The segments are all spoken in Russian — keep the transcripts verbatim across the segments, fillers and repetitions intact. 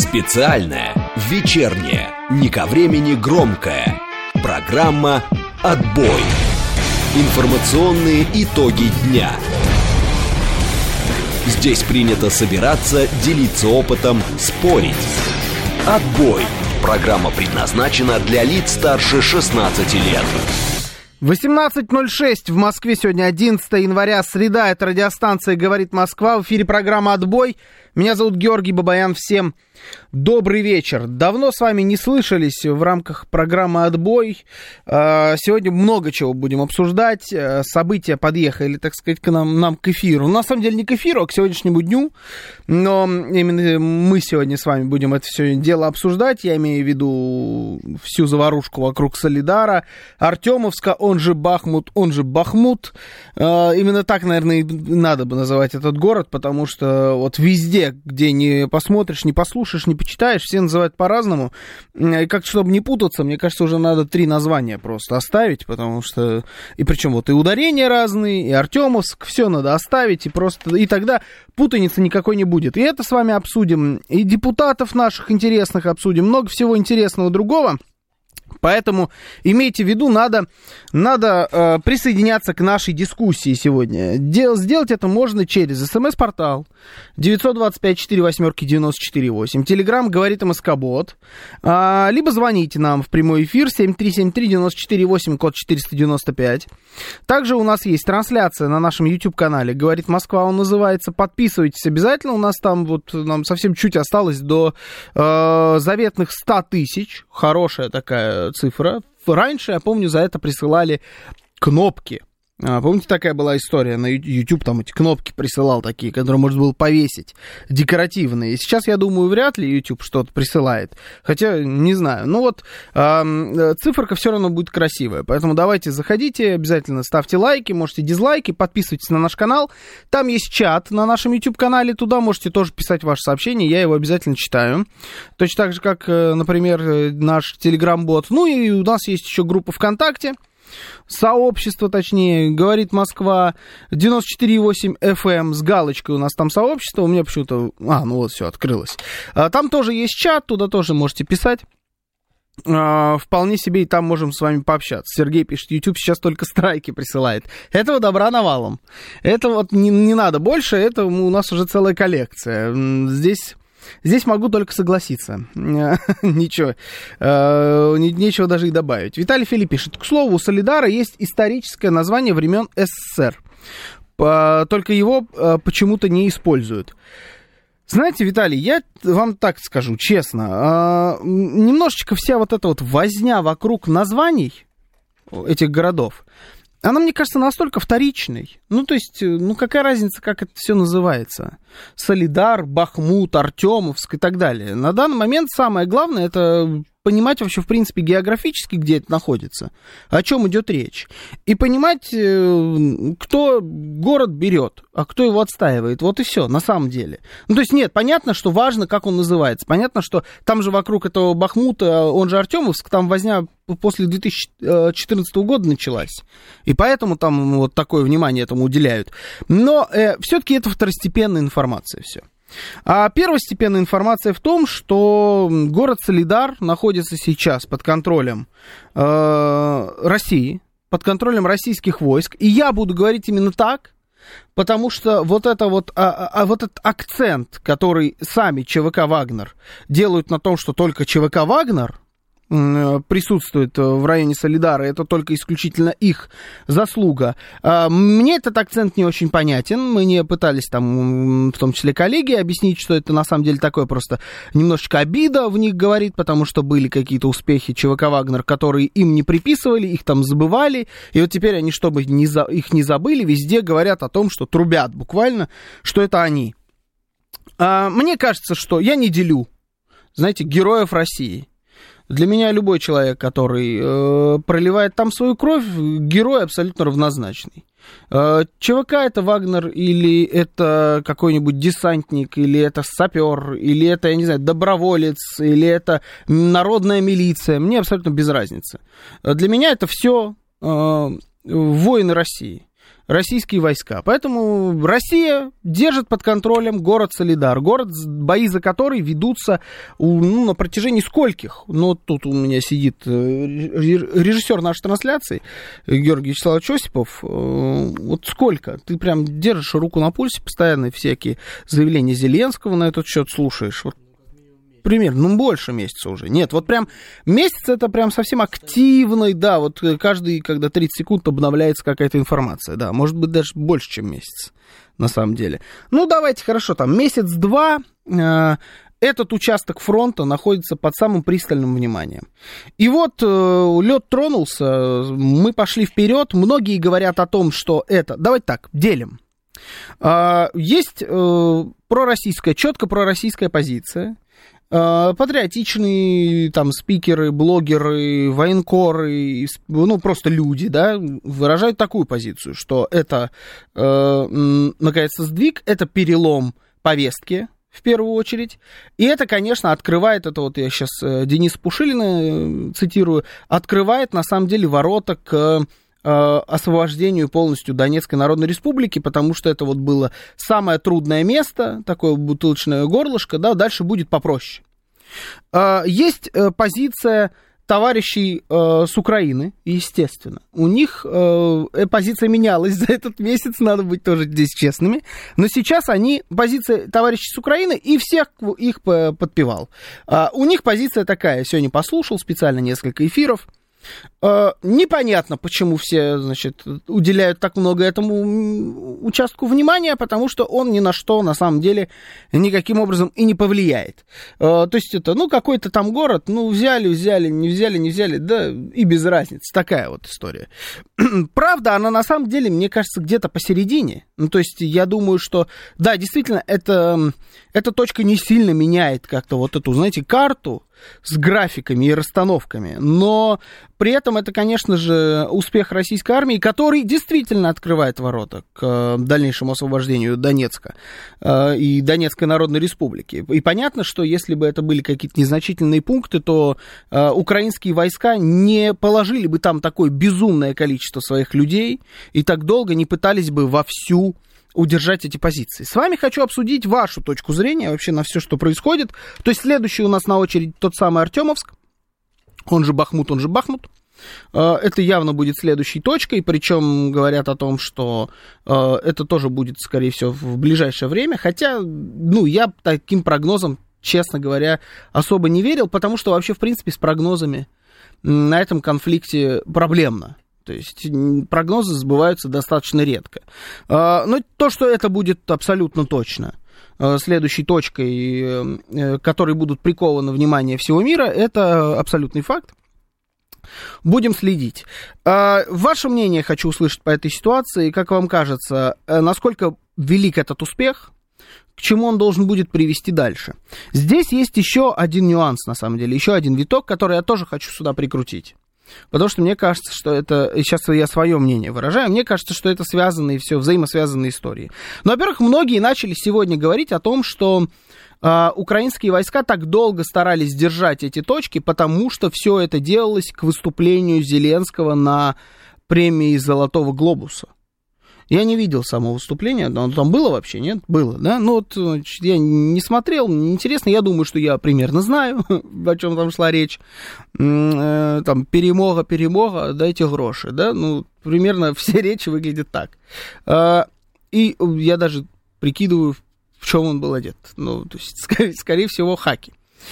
Специальная, вечерняя, не ко времени громкая программа «Отбой». Информационные итоги дня. Здесь принято собираться, делиться опытом, спорить. «Отбой». Программа предназначена для лиц старше шестнадцати лет. восемнадцать ноль шесть в Москве. Сегодня одиннадцатое января, среда. Это радиостанция «Говорит Москва». В эфире программа «Отбой». Меня зовут Георгий Бабаян. Всем добрый вечер. Давно с вами не слышались в рамках программы «Отбой». Сегодня много чего будем обсуждать. События подъехали, так сказать, к нам, нам к эфиру. На самом деле не к эфиру, а к сегодняшнему дню. Но именно мы сегодня с вами будем это все дело обсуждать. Я имею в виду всю заварушку вокруг Солидара, Артемовска, он же Бахмут, он же Бахмут. Именно так, наверное, и надо бы называть этот город, потому что вот везде, где не посмотришь, не послушаешь, не почитаешь, все называют по-разному. И как-то, чтобы не путаться, мне кажется, уже надо три названия просто оставить, потому что... И причем вот и ударения разные, и Артемовск, все надо оставить, и просто... И тогда путаницы никакой не будет. И это с вами обсудим. И депутатов наших интересных обсудим. Много всего интересного другого. Поэтому имейте в виду, надо, надо э, присоединяться к нашей дискуссии сегодня. Дел, сделать это можно через СМС-портал девять два пять четыре восемь девять четыре восемь, Телеграм «Говорит МСК-бот», э, либо звоните нам в прямой эфир семь три семь три девять четыре восемь, код четыреста девяносто пять. Также у нас есть трансляция на нашем YouTube-канале «Говорит Москва», он называется. Подписывайтесь обязательно, у нас там вот нам совсем чуть осталось до э, заветных ста тысяч. Хорошая такая цифра. Раньше, я помню, за это присылали кнопки. А, помните, такая была история на YouTube, там эти кнопки присылал такие, которые можно было повесить, декоративные. И сейчас, я думаю, вряд ли YouTube что-то присылает. Хотя, не знаю. Ну вот, э, циферка все равно будет красивая. Поэтому давайте заходите, обязательно ставьте лайки, можете дизлайки, подписывайтесь на наш канал. Там есть чат на нашем YouTube-канале, туда можете тоже писать ваши сообщения, я его обязательно читаю. Точно так же, как, например, наш Telegram-бот. Ну и у нас есть еще группа ВКонтакте. Сообщество, точнее, «Говорит Москва», девяносто четыре восемь эф эм, с галочкой у нас там сообщество, у меня почему-то... А, ну вот, все, открылось. Там тоже есть чат, туда тоже можете писать. Вполне себе и там можем с вами пообщаться. Сергей пишет, YouTube сейчас только страйки присылает. Этого добра навалом. Это вот не, не надо больше, это у нас уже целая коллекция. Здесь... Здесь могу только согласиться. Ничего. Нечего даже и добавить. Виталий Филипп пишет. К слову, у Солидара есть историческое название времен СССР. Только его почему-то не используют. Знаете, Виталий, я вам так скажу, честно. Немножечко вся вот эта вот возня вокруг названий этих городов, она, мне кажется, настолько вторичной. Ну, то есть, ну, какая разница, как это все называется? Солидар, Бахмут, Артемовск и так далее. На данный момент самое главное — это понимать вообще, в принципе, географически, где это находится, о чем идет речь. И понимать, кто город берет, а кто его отстаивает. Вот и все, на самом деле. Ну, то есть, нет, понятно, что важно, как он называется. Понятно, что там же вокруг этого Бахмута, он же Артемовск, там возня после две тысячи четырнадцатого года началась. И поэтому там вот такое внимание этому уделяют. Но э, все-таки это второстепенная информация все. А первостепенная информация в том, что город Солидар находится сейчас под контролем э, России, под контролем российских войск. И я буду говорить именно так, потому что вот, это вот, а, а, вот этот акцент, который сами ЧВК «Вагнер» делают на том, что только ЧВК «Вагнер» присутствует в районе Солидара, это только исключительно их заслуга. Мне этот акцент не очень понятен. Мы не пытались там, в том числе коллеги, объяснить, что это на самом деле такое просто немножечко обида в них говорит, потому что были какие-то успехи ЧВК «Вагнер», которые им не приписывали, их там забывали, и вот теперь они, чтобы не за... их не забыли, везде говорят о том, что трубят буквально, что это они. Мне кажется, что я не делю, знаете, героев России. Для меня любой человек, который э, проливает там свою кровь, герой абсолютно равнозначный. Э, ЧВК это Вагнер, или это какой-нибудь десантник, или это сапер, или это, я не знаю, доброволец, или это народная милиция. Мне абсолютно без разницы. Для меня это все э, воины России. российские войска. Поэтому Россия держит под контролем город Солидар. Город, бои за который ведутся ну, на протяжении скольких? Ну, тут у меня сидит режиссер нашей трансляции, Георгий Вячеславович Осипов. Вот сколько? Ты прям держишь руку на пульсе, постоянно всякие заявления Зеленского на этот счет слушаешь. Вот примерно, ну, больше месяца уже. Нет, вот прям месяц это прям совсем активный, да, вот каждый, когда тридцать секунд обновляется какая-то информация, да, может быть, даже больше, чем месяц, на самом деле. Ну, давайте, хорошо, там, месяц-два э, этот участок фронта находится под самым пристальным вниманием. И вот э, лед тронулся, мы пошли вперед, многие говорят о том, что это, давайте так, делим. Э, есть э, пророссийская, четко пророссийская позиция. Патриотичные там спикеры, блогеры, военкоры, ну просто люди, да, выражают такую позицию, что это, э, наконец-то, сдвиг, это перелом повестки, в первую очередь, и это, конечно, открывает, это вот я сейчас Дениса Пушилина цитирую, открывает, на самом деле, ворота к освобождению полностью Донецкой Народной Республики, потому что это вот было самое трудное место, такое бутылочное горлышко, да, дальше будет попроще. Есть позиция товарищей с Украины, естественно. У них позиция менялась за этот месяц, надо быть тоже здесь честными, но сейчас они, позиция товарищей с Украины, и всех их подпевал. У них позиция такая, сегодня послушал специально несколько эфиров. Непонятно, почему все, значит, уделяют так много этому участку внимания, потому что он ни на что, на самом деле, никаким образом и не повлияет. То есть это, ну, какой-то там город, ну, взяли, взяли, не взяли, не взяли, да, и без разницы. Такая вот история. Правда, она на самом деле, мне кажется, где-то посередине. Ну, то есть я думаю, что, да, действительно, это, эта точка не сильно меняет как-то вот эту, знаете, карту с графиками и расстановками, но при этом это, конечно же, успех российской армии, который действительно открывает ворота к дальнейшему освобождению Донецка э, и Донецкой Народной Республики. И понятно, что если бы это были какие-то незначительные пункты, то э, украинские войска не положили бы там такое безумное количество своих людей и так долго не пытались бы вовсю удержать эти позиции. С вами хочу обсудить вашу точку зрения вообще на все, что происходит. То есть следующий у нас на очереди тот самый Артемовск, он же Бахмут, он же Бахмут. Это явно будет следующей точкой, причем говорят о том, что это тоже будет, скорее всего, в ближайшее время, хотя, ну, я таким прогнозам, честно говоря, особо не верил, потому что вообще, в принципе, с прогнозами на этом конфликте проблемно. То есть прогнозы сбываются достаточно редко. Но то, что это будет абсолютно точно следующей точкой, которой будут прикованы внимание всего мира, это абсолютный факт. Будем следить. Ваше мнение хочу услышать по этой ситуации. Как вам кажется, насколько велик этот успех? К чему он должен будет привести дальше? Здесь есть еще один нюанс, на самом деле, еще один виток, который я тоже хочу сюда прикрутить. Потому что мне кажется, что это... Сейчас я свое мнение выражаю. Мне кажется, что это связанные, все взаимосвязанные истории. Но, во-первых, многие начали сегодня говорить о том, что э, украинские войска так долго старались держать эти точки, потому что все это делалось к выступлению Зеленского на премии «Золотого глобуса». Я не видел самого выступления, но там было вообще, нет? Было, да? Ну, вот я не смотрел, неинтересно, я думаю, что я примерно знаю, о чем там шла речь. Там, перемога, перемога, дайте гроши, да? Ну, примерно все речи выглядят так. И я даже прикидываю, в чем он был одет. Ну, то есть, скорее, скорее всего, хаки.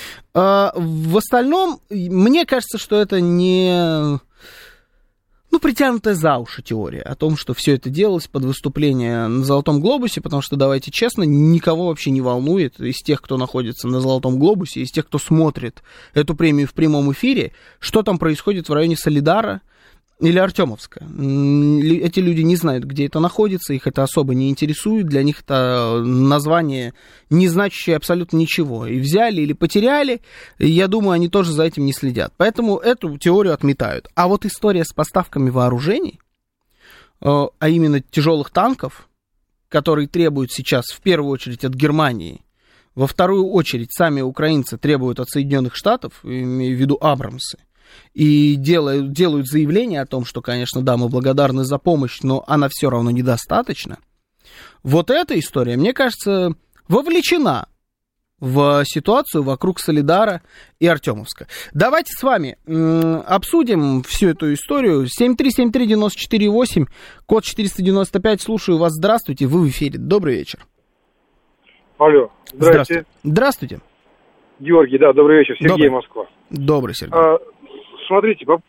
В остальном, мне кажется, что это не... Ну, притянутая за уши теория о том, что все это делалось под выступление на «Золотом глобусе», потому что, давайте честно, никого вообще не волнует из тех, кто находится на «Золотом глобусе», из тех, кто смотрит эту премию в прямом эфире, что там происходит в районе Солидара или Артемовска. Эти люди не знают, где это находится, их это особо не интересует, для них это название, не значащее абсолютно ничего. И взяли или потеряли, я думаю, они тоже за этим не следят. Поэтому эту теорию отметают. А вот история с поставками вооружений, а именно тяжелых танков, которые требуют сейчас в первую очередь от Германии, во вторую очередь сами украинцы требуют от Соединенных Штатов, имею в виду Абрамсы, и делают, делают заявление о том, что, конечно, да, мы благодарны за помощь, но она все равно недостаточна. Вот эта история, мне кажется, вовлечена в ситуацию вокруг Солидара и Артемовска. Давайте с вами м- обсудим всю эту историю. семь три семь три девять четыре восемь, код четыреста девяносто пять. Слушаю вас. Здравствуйте, вы в эфире. Добрый вечер. Алло, здравствуйте. Здравствуйте. Георгий, да, добрый вечер. Сергей, добрый. Москва. Добрый, Сергей. А, смотрите, по...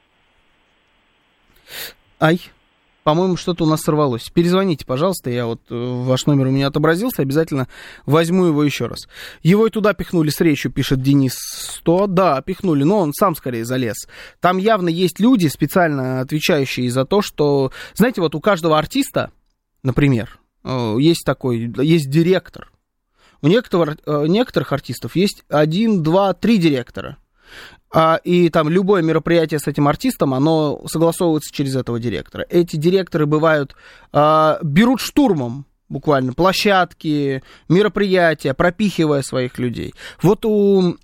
Ай. По-моему, что-то у нас сорвалось. Перезвоните, пожалуйста, я вот, ваш номер у меня отобразился, обязательно возьму его еще раз. Его и туда пихнули с речью, пишет Денис сто. Да, пихнули, но он сам скорее залез. Там явно есть люди, специально отвечающие за то, что... Знаете, вот у каждого артиста, например, есть такой, есть директор. У некоторых, некоторых артистов есть один, два, три директора. И там любое мероприятие с этим артистом, оно согласовывается через этого директора. Эти директоры бывают, берут штурмом буквально площадки, мероприятия, пропихивая своих людей. Вот у,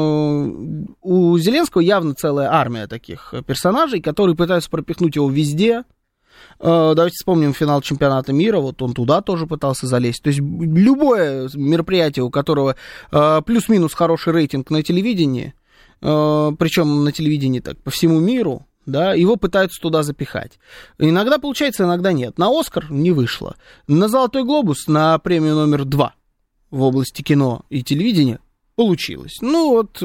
у Зеленского явно целая армия таких персонажей, которые пытаются пропихнуть его везде. Давайте вспомним финал чемпионата мира, вот он туда тоже пытался залезть. То есть любое мероприятие, у которого плюс-минус хороший рейтинг на телевидении, причем на телевидении так по всему миру, да, его пытаются туда запихать. Иногда получается, иногда нет. На «Оскар» не вышло. На «Золотой глобус», на премию номер два в области кино и телевидения получилось. Ну вот,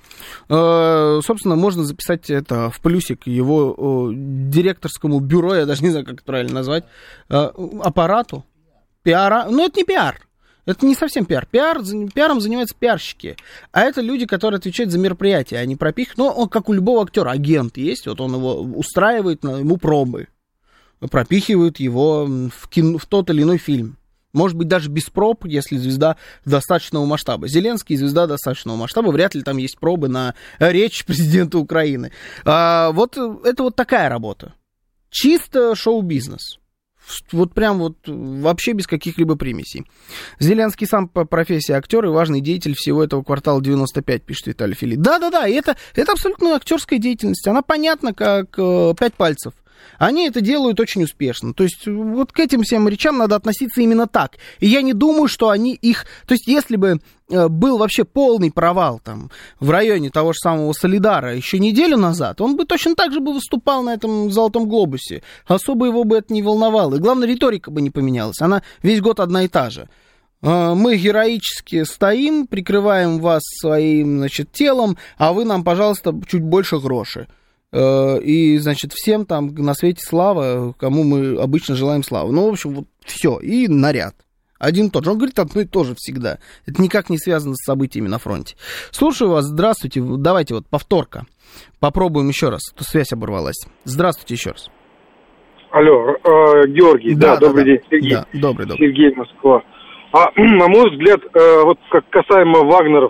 э, собственно, можно записать это в плюсик его э, директорскому бюро, я даже не знаю, как это правильно назвать, э, аппарату, пиара. Ну, это не пиар. Это не совсем пиар. Пиар. Пиаром занимаются пиарщики. А это люди, которые отвечают за мероприятия. Они пропихивают. Ну, он, как у любого актера, агент есть. Вот он его устраивает, ему пробы. Пропихивают его в, кино, в тот или иной фильм. Может быть, даже без проб, если звезда достаточного масштаба. Зеленский звезда достаточного масштаба. Вряд ли там есть пробы на речь президента Украины. А, вот это вот такая работа. Чисто шоу-бизнес. Вот прям вот вообще без каких-либо примесей. Зеленский сам по профессии актер и важный деятель всего этого квартала девяносто пять, пишет Виталий Филипп. Да-да-да, это, это абсолютно актерская деятельность. Она понятна, как э, пять пальцев. Они это делают очень успешно. То есть вот к этим всем речам надо относиться именно так. И я не думаю, что они их... То есть если бы э, был вообще полный провал там в районе того же самого Солидара еще неделю назад, он бы точно так же бы выступал на этом «Золотом глобусе». Особо его бы это не волновало. И главное, риторика бы не поменялась. Она весь год одна и та же. Э, мы героически стоим, прикрываем вас своим, значит, телом, а вы нам, пожалуйста, чуть больше гроши. И, значит, всем там на свете слава, кому мы обычно желаем славы. Ну, в общем, вот все, и наряд. Один и тот же. Он говорит одно и то же всегда. Это никак не связано с событиями на фронте. Слушаю вас, здравствуйте. Давайте вот повторка. Попробуем еще раз. То связь оборвалась. Здравствуйте еще раз. Алло, э, Георгий, да, да, добрый да, день, Сергей. Да, добрый, добрый. Сергей, Москва. А, на мой взгляд, э, вот как касаемо Вагнеров,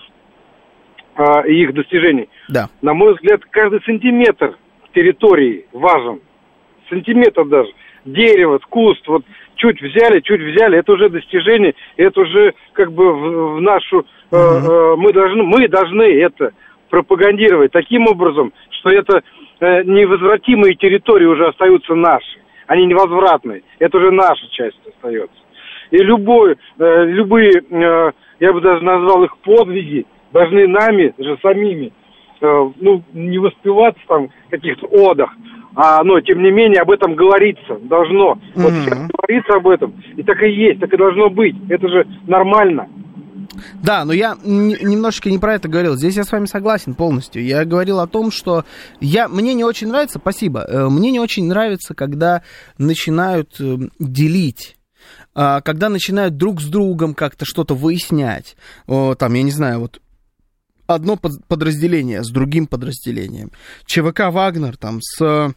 и их достижений. Да. На мой взгляд, каждый сантиметр территории важен. Сантиметр даже. Дерево, куст, вот чуть взяли, чуть взяли, это уже достижение, это уже как бы в, в нашу... Uh-huh. Э, мы, должны, мы должны это пропагандировать таким образом, что это э, невозвратимые территории уже остаются наши. Они невозвратные. Это уже наша часть остается. И любой, э, любые, э, я бы даже назвал их подвиги, должны нами же самими, э, ну, не воспеваться там в каких-то одах, а, но, тем не менее, об этом говорится, должно. Mm-hmm. Вот сейчас говорится об этом, и так и есть, так и должно быть. Это же нормально. Да, но я н- немножечко не про это говорил. Здесь я с вами согласен полностью. Я говорил о том, что я, мне не очень нравится, спасибо, э, мне не очень нравится, когда начинают э, делить. Когда начинают друг с другом как-то что-то выяснять. О, там, я не знаю, вот одно подразделение с другим подразделением. ЧВК «Вагнер» там с э,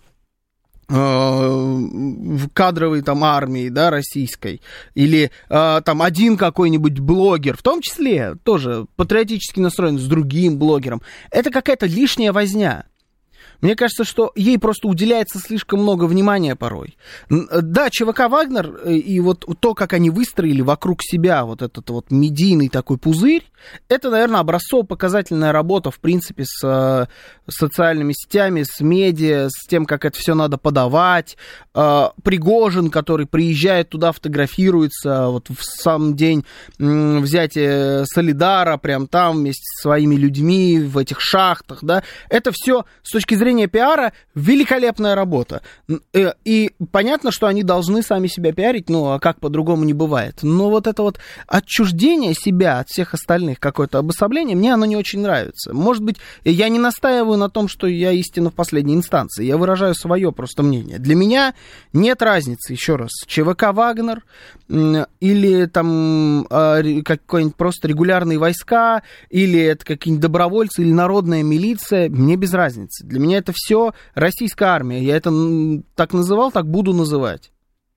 кадровой там армией, да, российской. Или э, там один какой-нибудь блогер, в том числе тоже патриотически настроен, с другим блогером. Это какая-то лишняя возня. Мне кажется, что ей просто уделяется слишком много внимания порой. Да, ЧВК «Вагнер» и вот то, как они выстроили вокруг себя вот этот вот медийный такой пузырь, это, наверное, образцово-показательная работа, в принципе, с, с социальными сетями, с медиа, с тем, как это все надо подавать. Пригожин, который приезжает туда, фотографируется вот в сам день взятия Солидара, прям там вместе со своими людьми в этих шахтах, да. Это все с точки зрения пиара великолепная работа. И понятно, что они должны сами себя пиарить, ну, а как по-другому не бывает. Но вот это вот отчуждение себя от всех остальных, какое-то обособление, мне оно не очень нравится. Может быть, я не настаиваю на том, что я истина в последней инстанции. Я выражаю свое просто мнение. Для меня нет разницы, еще раз, ЧВК «Вагнер» или там какие-нибудь просто регулярные войска, или это какие-нибудь добровольцы, или народная милиция. Мне без разницы. Для меня это все российская армия. Я это так называл, так буду называть.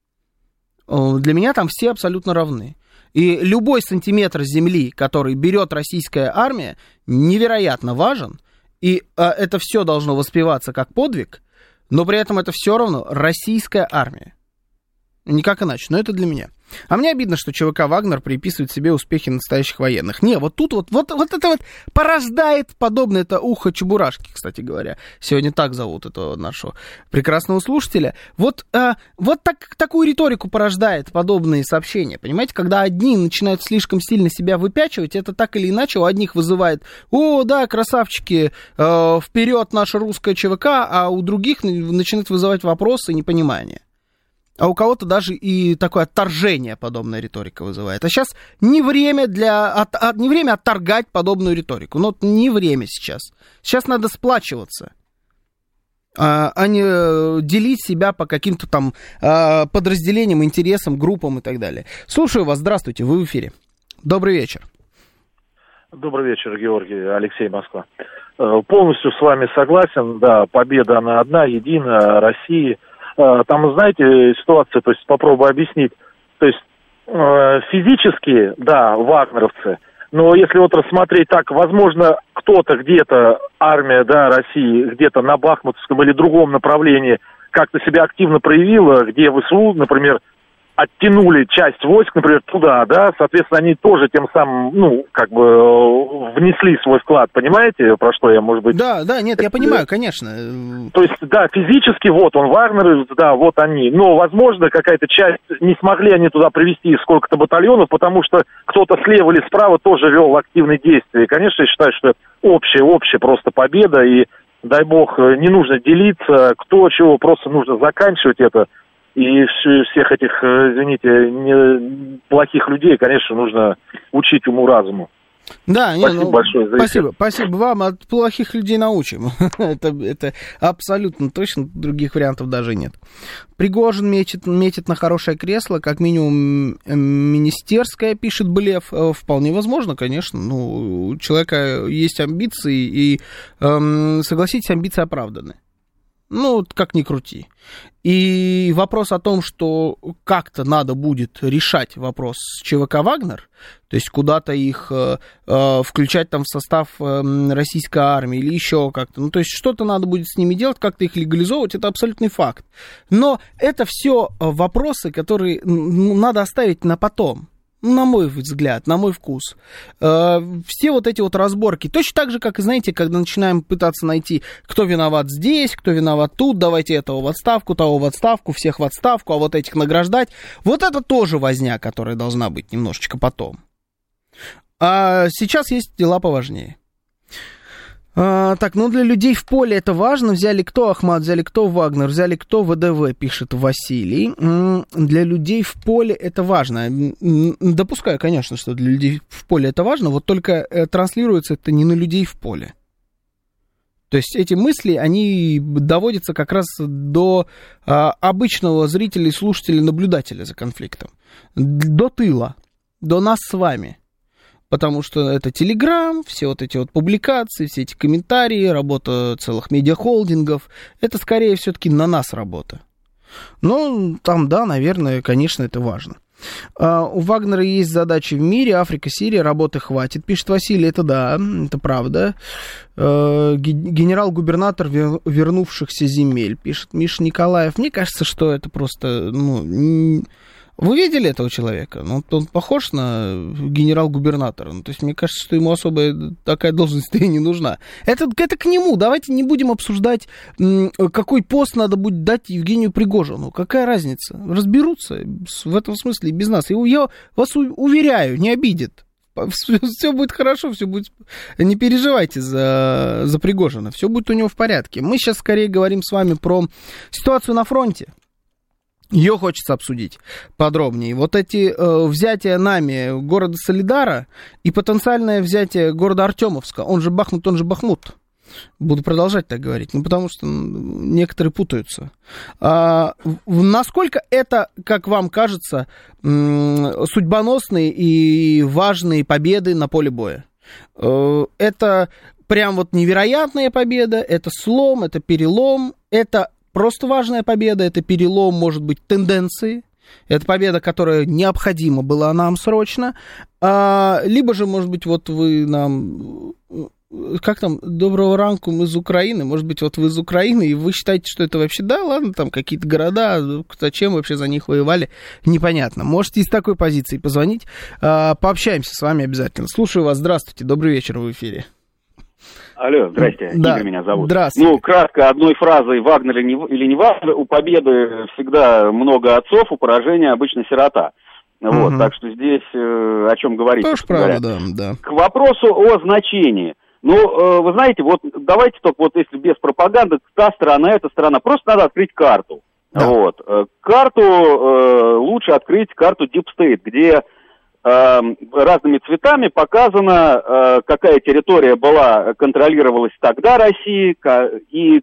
Для меня там все абсолютно равны. И любой сантиметр земли, который берет российская армия, невероятно важен. И это все должно воспеваться как подвиг, но при этом это все равно российская армия. Никак иначе, но это для меня. А мне обидно, что ЧВК «Вагнер» приписывает себе успехи настоящих военных. Не, вот тут вот, вот, вот это вот порождает подобное, это ухо Чебурашки, кстати говоря. Сегодня так зовут этого нашего прекрасного слушателя. Вот, а, вот так, такую риторику порождает подобные сообщения, понимаете? Когда одни начинают слишком сильно себя выпячивать, это так или иначе у одних вызывает: о, да, красавчики, э, вперед наша русская ЧВК, а у других начинает вызывать вопросы и непонимание. А у кого-то даже и такое отторжение подобная риторика вызывает. А сейчас не время, для, от, от, не время отторгать подобную риторику. Ну, не время сейчас. Сейчас надо сплачиваться, а, а не делить себя по каким-то там а, подразделениям, интересам, группам и так далее. Слушаю вас. Здравствуйте, вы в эфире. Добрый вечер. Добрый вечер, Георгий, Алексей, Москва. Полностью с вами согласен. Да, победа, она одна, единая, Россия. Там, знаете, ситуация, то есть попробую объяснить. То есть физически, да, вагнеровцы, но если вот рассмотреть так, возможно, кто-то где-то, армия, да, России, где-то на Бахмутском или другом направлении как-то себя активно проявила, где ВСУ, например, оттянули часть войск, например, туда, да, соответственно, они тоже тем самым, ну, как бы внесли свой вклад, понимаете, про что я, может быть... Да, да, нет, я понимаю, конечно. То есть, да, физически, вот он, Вагнер, да, вот они, но, возможно, какая-то часть, не смогли они туда привести сколько-то батальонов, потому что кто-то слева или справа тоже вел активные действия. И, конечно, я считаю, что это общая, общая просто победа, и, дай бог, не нужно делиться, кто чего, просто нужно заканчивать это. И всех этих, извините, не, плохих людей, конечно, нужно учить уму-разуму. Да, спасибо не, ну, большое за спасибо, эфир. спасибо вам, от плохих людей научим. это, это абсолютно точно, других вариантов даже нет. Пригожин метит, метит на хорошее кресло, как минимум министерское, пишет Блев. Вполне возможно, конечно. Ну, у человека есть амбиции, и, эм, согласитесь, амбиции оправданы. Ну, как ни крути. И вопрос о том, что как-то надо будет решать вопрос с ЧВК «Вагнер», то есть куда-то их э, э, включать там в состав э, российской армии или еще как-то, ну, то есть что-то надо будет с ними делать, как-то их легализовывать, это абсолютный факт. Но это все вопросы, которые ну, надо оставить на потом. На мой взгляд, на мой вкус. Э, все вот эти вот разборки, точно так же, как, знаете, когда начинаем пытаться найти, кто виноват здесь, кто виноват тут, давайте этого в отставку, того в отставку, всех в отставку, а вот этих награждать. Вот это тоже возня, которая должна быть немножечко потом. А сейчас есть дела поважнее. А, так, ну для людей в поле это важно. Взяли кто Ахмат, взяли кто Вагнер, взяли кто ВДВ, пишет Василий. М-м, для людей в поле это важно. М-м, допускаю, конечно, что для людей в поле это важно, вот только э, транслируется это не на людей в поле. То есть эти мысли, они доводятся как раз до а, обычного зрителя, слушателя, наблюдателя за конфликтом. До тыла, до нас с вами. Потому что это Телеграм, все вот эти вот публикации, все эти комментарии, работа целых медиахолдингов, это скорее все-таки на нас работа. Ну, там, да, наверное, конечно, это важно. А, у Вагнера есть задачи в мире, Африка, Сирия, работы хватит, пишет Василий, это да, это правда. А, генерал-губернатор вернувшихся земель, пишет Миша Николаев. Мне кажется, что это просто, ну... Вы видели этого человека? Ну, он похож на генерал-губернатора. Ну, то есть, мне кажется, что ему особо такая должность и не нужна. Это, это к нему. Давайте не будем обсуждать, какой пост надо будет дать Евгению Пригожину. Какая разница? Разберутся в этом смысле и без нас. И я вас уверяю, не обидит. Все, все будет хорошо, все будет... Не переживайте за, за Пригожина. Все будет у него в порядке. Мы сейчас скорее говорим с вами про ситуацию на фронте. Ее хочется обсудить подробнее. Вот эти э, взятия нами города Солидара и потенциальное взятие города Артемовска, он же Бахмут, он же Бахмут. Буду продолжать так говорить, ну, потому что некоторые путаются. А, насколько это, как вам кажется, м- судьбоносные и важные победы на поле боя? Э, это прям вот невероятная победа, это слом, это перелом, это... Просто важная победа, это перелом, может быть, тенденции. Это победа, которая необходима была нам срочно. А, либо же, может быть, вот вы нам... Как там? Доброго ранку, мы из Украины. Может быть, вот вы из Украины, и вы считаете, что это вообще... Да, ладно, там какие-то города, зачем вообще за них воевали, непонятно. Можете из такой позиции позвонить. А, пообщаемся с вами обязательно. Слушаю вас. Здравствуйте. Добрый вечер в эфире. Алло, здрасте, да. Игорь меня зовут. Здравствуйте. Ну, кратко, одной фразой, Вагнер или не, или не Вагнер, у победы всегда много отцов, у поражения обычно сирота. Угу. Вот, так что здесь э, о чем говорить. Тоже правда, да, да. К вопросу о значении. Ну, э, вы знаете, вот давайте только вот если без пропаганды, та страна, эта страна, просто надо открыть карту. Да. Вот. Карту э, лучше открыть карту Deep State, где... разными цветами показано, какая территория была, контролировалась тогда Россией и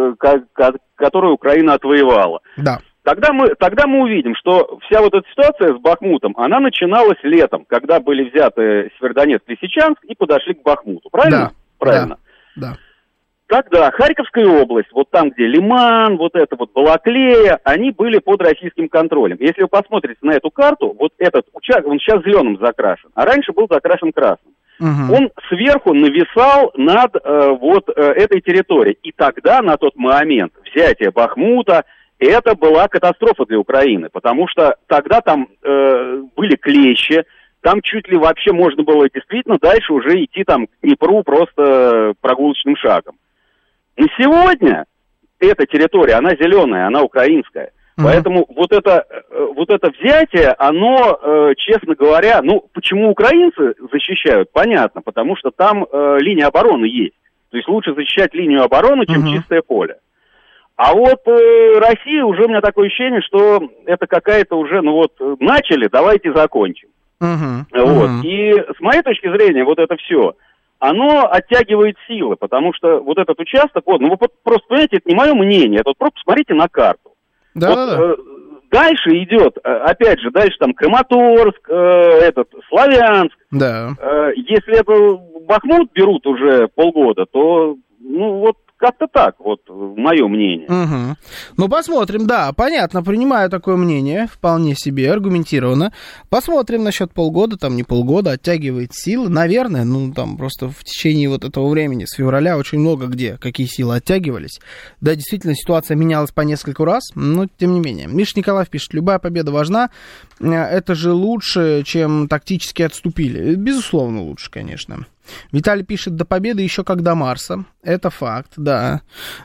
которую Украина отвоевала. Да. Тогда мы, тогда мы увидим, что вся вот эта ситуация с Бахмутом, она начиналась летом, когда были взяты Северодонецк, Лисичанск и подошли к Бахмуту. Правильно? Да. Правильно. Да. Да. Тогда Харьковская область, вот там, где Лиман, вот это вот Балаклея, они были под российским контролем. Если вы посмотрите на эту карту, вот этот участок, он сейчас зеленым закрашен, а раньше был закрашен красным. Угу. Он сверху нависал над э, вот э, этой территорией. И тогда, на тот момент, взятие Бахмута, это была катастрофа для Украины, потому что тогда там э, были клещи, там чуть ли вообще можно было действительно дальше уже идти там к Днепру просто прогулочным шагом. На сегодня эта территория, она зеленая, она украинская. Mm-hmm. Поэтому вот это, вот это взятие, оно, честно говоря, ну, почему украинцы защищают, понятно, потому что там э, линия обороны есть. То есть лучше защищать линию обороны, чем mm-hmm. чистое поле. А вот э, Россия, уже у меня такое ощущение, что это какая-то уже, ну вот, начали, давайте закончим. Mm-hmm. Вот. Mm-hmm. И с моей точки зрения, вот это все... оно оттягивает силы, потому что вот этот участок, вот, ну вы просто понимаете, это не мое мнение, это вот просто посмотрите на карту. Да, вот, да, да. Э, дальше идет, опять же, дальше там Краматорск, э, этот, Славянск. Да. Э, если это Бахмут берут уже полгода, то, ну вот, как-то так, вот, мое мнение. Угу. Ну, посмотрим, да, понятно, принимаю такое мнение, вполне себе, аргументированно. Посмотрим насчет полгода, там не полгода, оттягивает силы, наверное, ну, там просто в течение вот этого времени, с февраля, очень много где, какие силы оттягивались. Да, действительно, ситуация менялась по нескольку раз, но тем не менее. Миша Николаев пишет, любая победа важна, это же лучше, чем тактически отступили. Безусловно, лучше, конечно. Виталий пишет, до победы еще как до Марса. Это факт, да.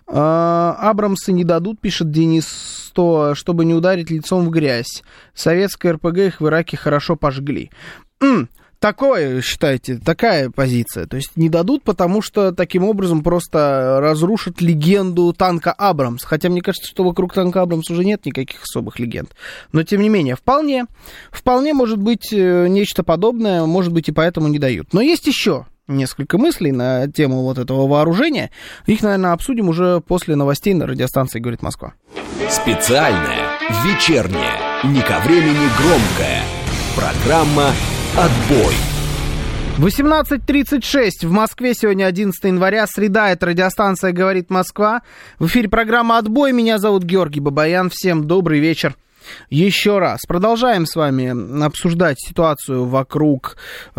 Абрамсы не дадут, пишет Денис сто, чтобы не ударить лицом в грязь. Советская эр пэ гэ их в Ираке хорошо пожгли. М-м, такое, считайте, такая позиция. То есть не дадут, потому что таким образом просто разрушат легенду танка Абрамс. Хотя мне кажется, что вокруг танка Абрамс уже нет никаких особых легенд. Но тем не менее, вполне, вполне может быть нечто подобное, может быть и поэтому не дают. Но есть еще несколько мыслей на тему вот этого вооружения. Их, наверное, обсудим уже после новостей на радиостанции «Говорит Москва». Специальная, вечерняя, не ко времени громкая программа «Отбой». восемнадцать тридцать шесть в Москве, сегодня одиннадцатое января, среда, это радиостанция «Говорит Москва». В эфире программа «Отбой», меня зовут Георгий Бабаян, всем добрый вечер. Еще раз. Продолжаем с вами обсуждать ситуацию вокруг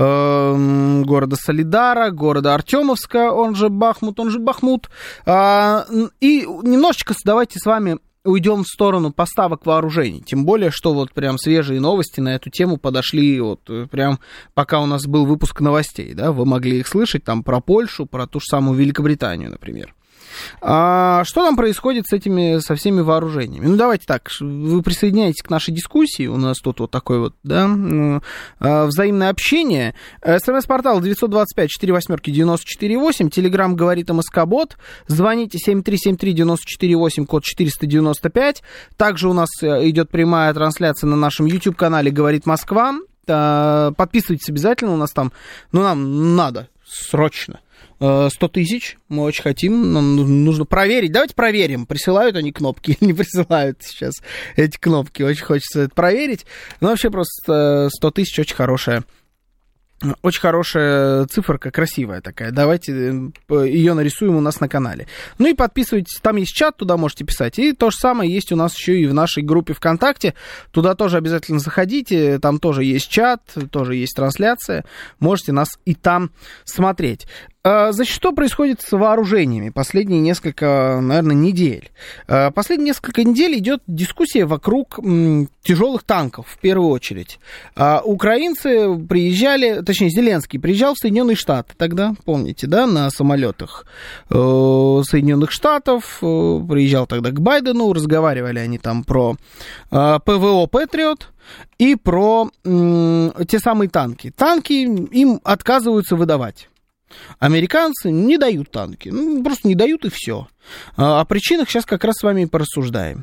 э, города Солидара, города Артемовска, он же Бахмут, он же Бахмут. Э, и немножечко давайте с вами уйдем в сторону поставок вооружений. Тем более, что вот прям свежие новости на эту тему подошли вот прям пока у нас был выпуск новостей, да, вы могли их слышать там про Польшу, про ту же самую Великобританию, например. А что там происходит с этими, со всеми вооружениями? Ну, давайте так, вы присоединяетесь к нашей дискуссии, у нас тут вот такое вот, да, взаимное общение. СМС-портал девятьсот двадцать пять сорок восемь девяносто четыре восемь, Телеграм говорит МСК-бот, звоните семь три семь три девять четыре восемь, код четыреста девяносто пять. Также у нас идет прямая трансляция на нашем YouTube-канале «Говорит Москва». Подписывайтесь обязательно, у нас там, ну, нам надо срочно сто тысяч, мы очень хотим, нам нужно проверить. Давайте проверим, присылают они кнопки или не присылают сейчас эти кнопки. Очень хочется это проверить. Но вообще просто сто тысяч очень хорошая. Очень хорошая циферка, красивая такая. Давайте ее нарисуем у нас на канале. Ну и подписывайтесь, там есть чат, туда можете писать. И то же самое есть у нас еще и в нашей группе ВКонтакте. Туда тоже обязательно заходите, там тоже есть чат, тоже есть трансляция. Можете нас и там смотреть. Значит, что происходит с вооружениями последние несколько, наверное, недель? Последние несколько недель идет дискуссия вокруг м, тяжелых танков, в первую очередь. Украинцы приезжали, точнее, Зеленский приезжал в Соединенные Штаты тогда, помните, да, на самолетах Соединенных Штатов, приезжал тогда к Байдену, разговаривали они там про ПВО «Патриот» и про м, те самые танки. Танки им отказываются выдавать. Американцы не дают танки, ну, просто не дают и все. О причинах сейчас как раз с вами и порассуждаем.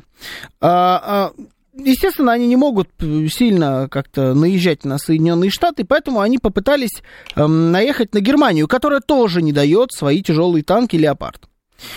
Естественно, они не могут сильно как-то наезжать на Соединенные Штаты, поэтому они попытались наехать на Германию, которая тоже не дает свои тяжелые танки «Леопард».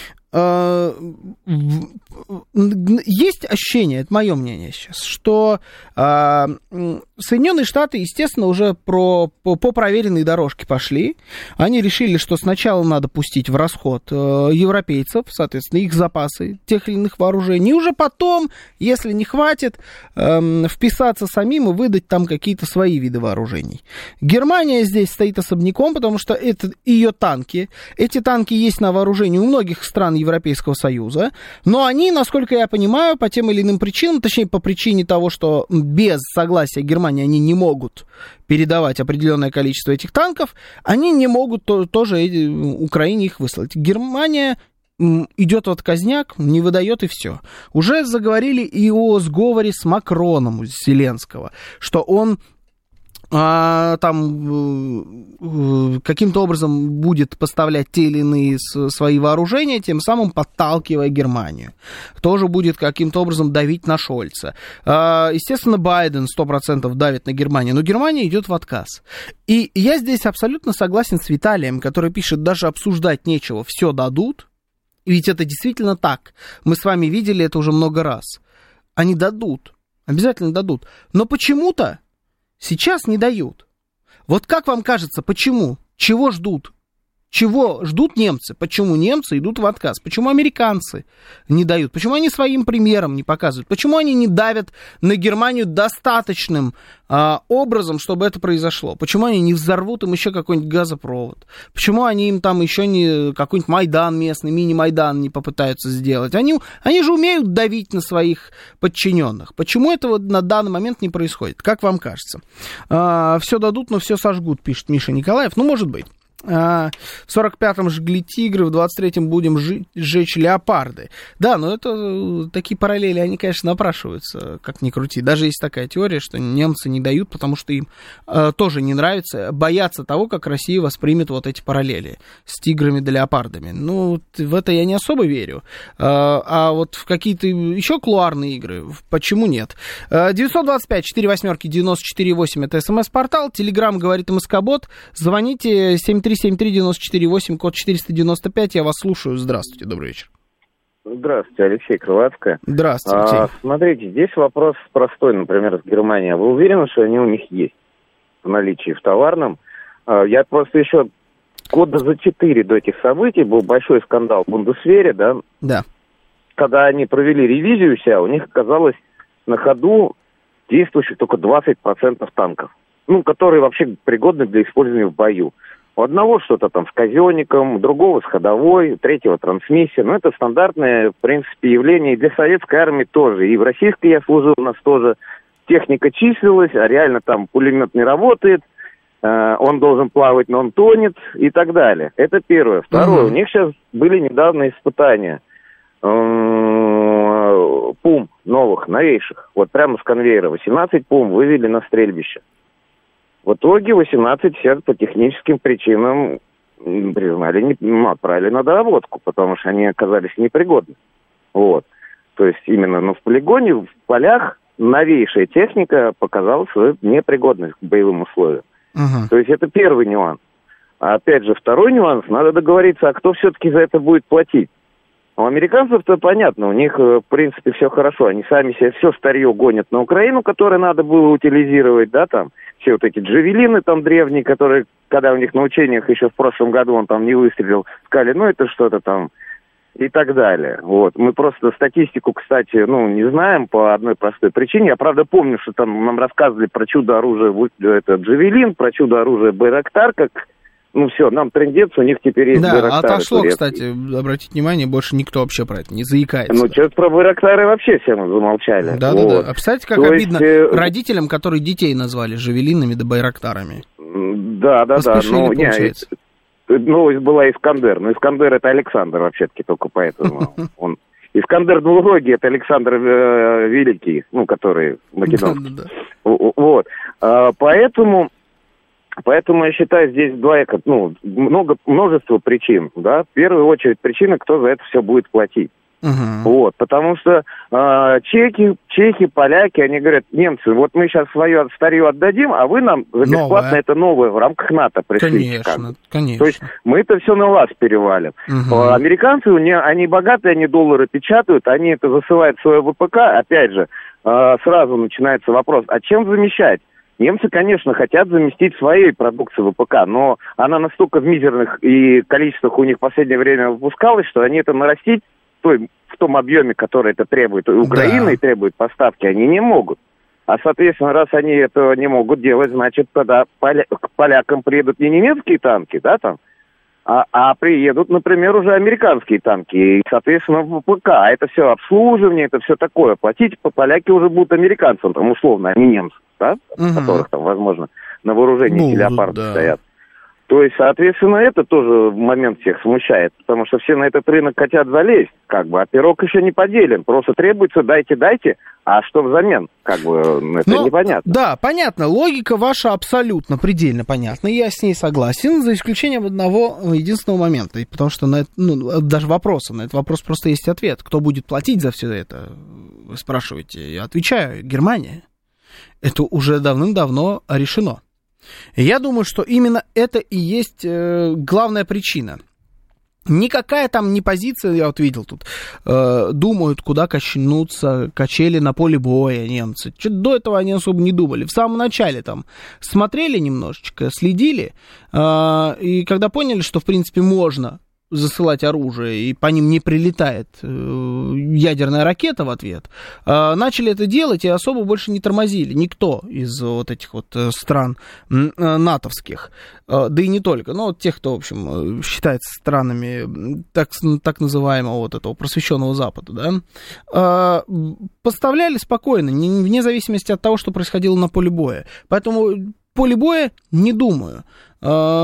Есть ощущение, это мое мнение сейчас, что э, Соединенные Штаты, естественно, уже про, по, по проверенной дорожке пошли. Они решили, что сначала надо пустить в расход э, европейцев, соответственно, их запасы тех или иных вооружений. И уже потом, если не хватит, э, вписаться самим и выдать там какие-то свои виды вооружений. Германия здесь стоит особняком, потому что это ее танки. Эти танки есть на вооружении у многих стран Европейского Союза. Но они, насколько я понимаю, по тем или иным причинам, точнее, по причине того, что без согласия Германии они не могут передавать определенное количество этих танков, они не могут то, тоже Украине их выслать. Германия идет в отказняк, не выдает и все. Уже заговорили и о сговоре с Макроном, Зеленского, что он А, там каким-то образом будет поставлять те или иные свои вооружения, тем самым подталкивая Германию. Тоже будет каким-то образом давить на Шольца. А, естественно, Байден сто процентов давит на Германию, но Германия идет в отказ. И я здесь абсолютно согласен с Виталием, который пишет, даже обсуждать нечего, все дадут. И ведь это действительно так. Мы с вами видели это уже много раз. Они дадут, обязательно дадут. Но почему-то сейчас не дают. Вот как вам кажется, почему? Чего ждут? Чего ждут немцы? Почему немцы идут в отказ? Почему американцы не дают? Почему они своим примером не показывают? Почему они не давят на Германию достаточным а, образом, чтобы это произошло? Почему они не взорвут им еще какой-нибудь газопровод? Почему они им там еще не какой-нибудь Майдан местный, мини-Майдан не попытаются сделать? Они, они же умеют давить на своих подчиненных. Почему этого на данный момент не происходит? Как вам кажется? А, все дадут, но все сожгут, пишет Миша Николаев. Ну, может быть. В сорок пятом жгли тигры, в двадцать третьем будем сжечь леопарды. Да, но это такие параллели, они, конечно, напрашиваются, как ни крути. Даже есть такая теория, что немцы не дают, потому что им э, тоже не нравится, боятся того, как Россия воспримет вот эти параллели с тиграми да леопардами. Ну, в это я не особо верю. А, а вот в какие-то еще кулуарные игры, почему нет? девятьсот двадцать пять сорок восемь девяносто четыре восемь, это СМС-портал, Телеграм говорит МСК-бот, звоните семь три семь три девять четыре восемь, код четыреста девяносто пять, я вас слушаю. Здравствуйте, добрый вечер. Здравствуйте, Алексей Крылатская. Здравствуйте. А, смотрите, здесь вопрос простой, например, с Германией. Вы уверены, что они у них есть в наличии в товарном? А, я просто еще года за четыре до этих событий был большой скандал в Бундесвере, да? Да. Когда они провели ревизию вся, у них оказалось на ходу действующих только двадцать процентов танков, ну, которые вообще пригодны для использования в бою. У одного что-то там с казенником, у другого с ходовой, у третьего трансмиссия. Ну, это стандартное, в принципе, явление и для советской армии тоже. И в российской я служил, у нас тоже техника числилась, а реально там пулемет не работает, э, он должен плавать, но он тонет и так далее. Это первое. Второе, mm-hmm. у них сейчас были недавно испытания пум новых, новейших. Вот прямо с конвейера. восемнадцать пум вывели на стрельбище. В итоге восемнадцать всех по техническим причинам признали, не, ну, отправили на доработку, потому что они оказались непригодны. Вот. То есть именно ну, в полигоне, в полях новейшая техника показала свою непригодность к боевым условиям. Uh-huh. То есть это первый нюанс. А опять же, второй нюанс, надо договориться, а кто все-таки за это будет платить. У американцев-то понятно, у них, в принципе, все хорошо. Они сами себе все старье гонят на Украину, которое надо было утилизировать, да, там, все вот эти джавелины там древние, которые, когда у них на учениях еще в прошлом году он там не выстрелил, сказали, ну, это что-то там, и так далее. Вот. Мы просто статистику, кстати, ну, не знаем по одной простой причине. Я, правда, помню, что там нам рассказывали про чудо-оружие, это джавелин, про чудо-оружие Байрактар, как... Ну все, нам трындец, у них теперь есть да, Байрактары. Да, отошло, турецкие. Кстати, обратите внимание, больше никто вообще про это не заикается. Ну, что-то про Байрактары вообще все мы замолчали. Да-да-да. Вот. А представляете, как То обидно есть... родителям, которые детей назвали Жавелинами да Байрактарами. Да-да-да. Ну, не, новость была Искандер. Но Искандер — это Александр, вообще-таки, только поэтому он... Искандер Двурогий — это Александр э, Великий, ну, который македонский. Вот. А, поэтому... Поэтому я считаю, здесь двояко, ну, много, множество причин, да. В первую очередь причина, кто за это все будет платить. Uh-huh. Вот, потому что э, чехи, чехи, поляки, они говорят, немцы, вот мы сейчас свое старье отдадим, а вы нам за бесплатно новое. Это новое в рамках НАТО пришлите. Конечно, конечно. То есть мы это все на вас перевалим. Uh-huh. Американцы, они богатые, они доллары печатают, они это засылают в свое ВПК, опять же, э, сразу начинается вопрос, а чем замещать? Немцы, конечно, хотят заместить своей продукцией ВПК, но она настолько в мизерных и количествах у них в последнее время выпускалась, что они это нарастить в, той, в том объеме, который это требует и Украина, да. и требует поставки, они не могут. А, соответственно, раз они этого не могут делать, значит, тогда поля... к полякам приедут не немецкие танки, да, там, а, а приедут, например, уже американские танки, и, соответственно, ВПК. А это все обслуживание, это все такое. Платить по поляки уже будут американцам, там, условно, а не немцы. Да, угу. которых там, возможно, на вооружении леопарды да. стоят. То есть, соответственно, это тоже момент всех смущает, потому что все на этот рынок хотят залезть, как бы, а пирог еще не поделен. Просто требуется дайте, дайте, а что взамен, как бы, это ну, непонятно. Да, понятно, логика ваша абсолютно предельно понятна, я с ней согласен, за исключением одного единственного момента, потому что на это, ну, даже вопроса, на этот вопрос просто есть ответ. Кто будет платить за все это, вы спрашиваете, я отвечаю, Германия. Это уже давным-давно решено. И я думаю, что именно это и есть э, главная причина. Никакая там не позиция, я вот видел тут, э, думают, куда качнутся качели на поле боя немцы. Что-то до этого они особо не думали. В самом начале там смотрели немножечко, следили, э, и когда поняли, что в принципе можно засылать оружие, и по ним не прилетает э, ядерная ракета в ответ, э, начали это делать и особо больше не тормозили. Никто из вот этих вот э, стран э, натовских, э, да и не только, но вот тех, кто, в общем, считается странами так, так называемого вот этого просвещенного Запада, да, э, поставляли спокойно, не, вне зависимости от того, что происходило на поле боя. Поэтому поле боя не думаю. Э,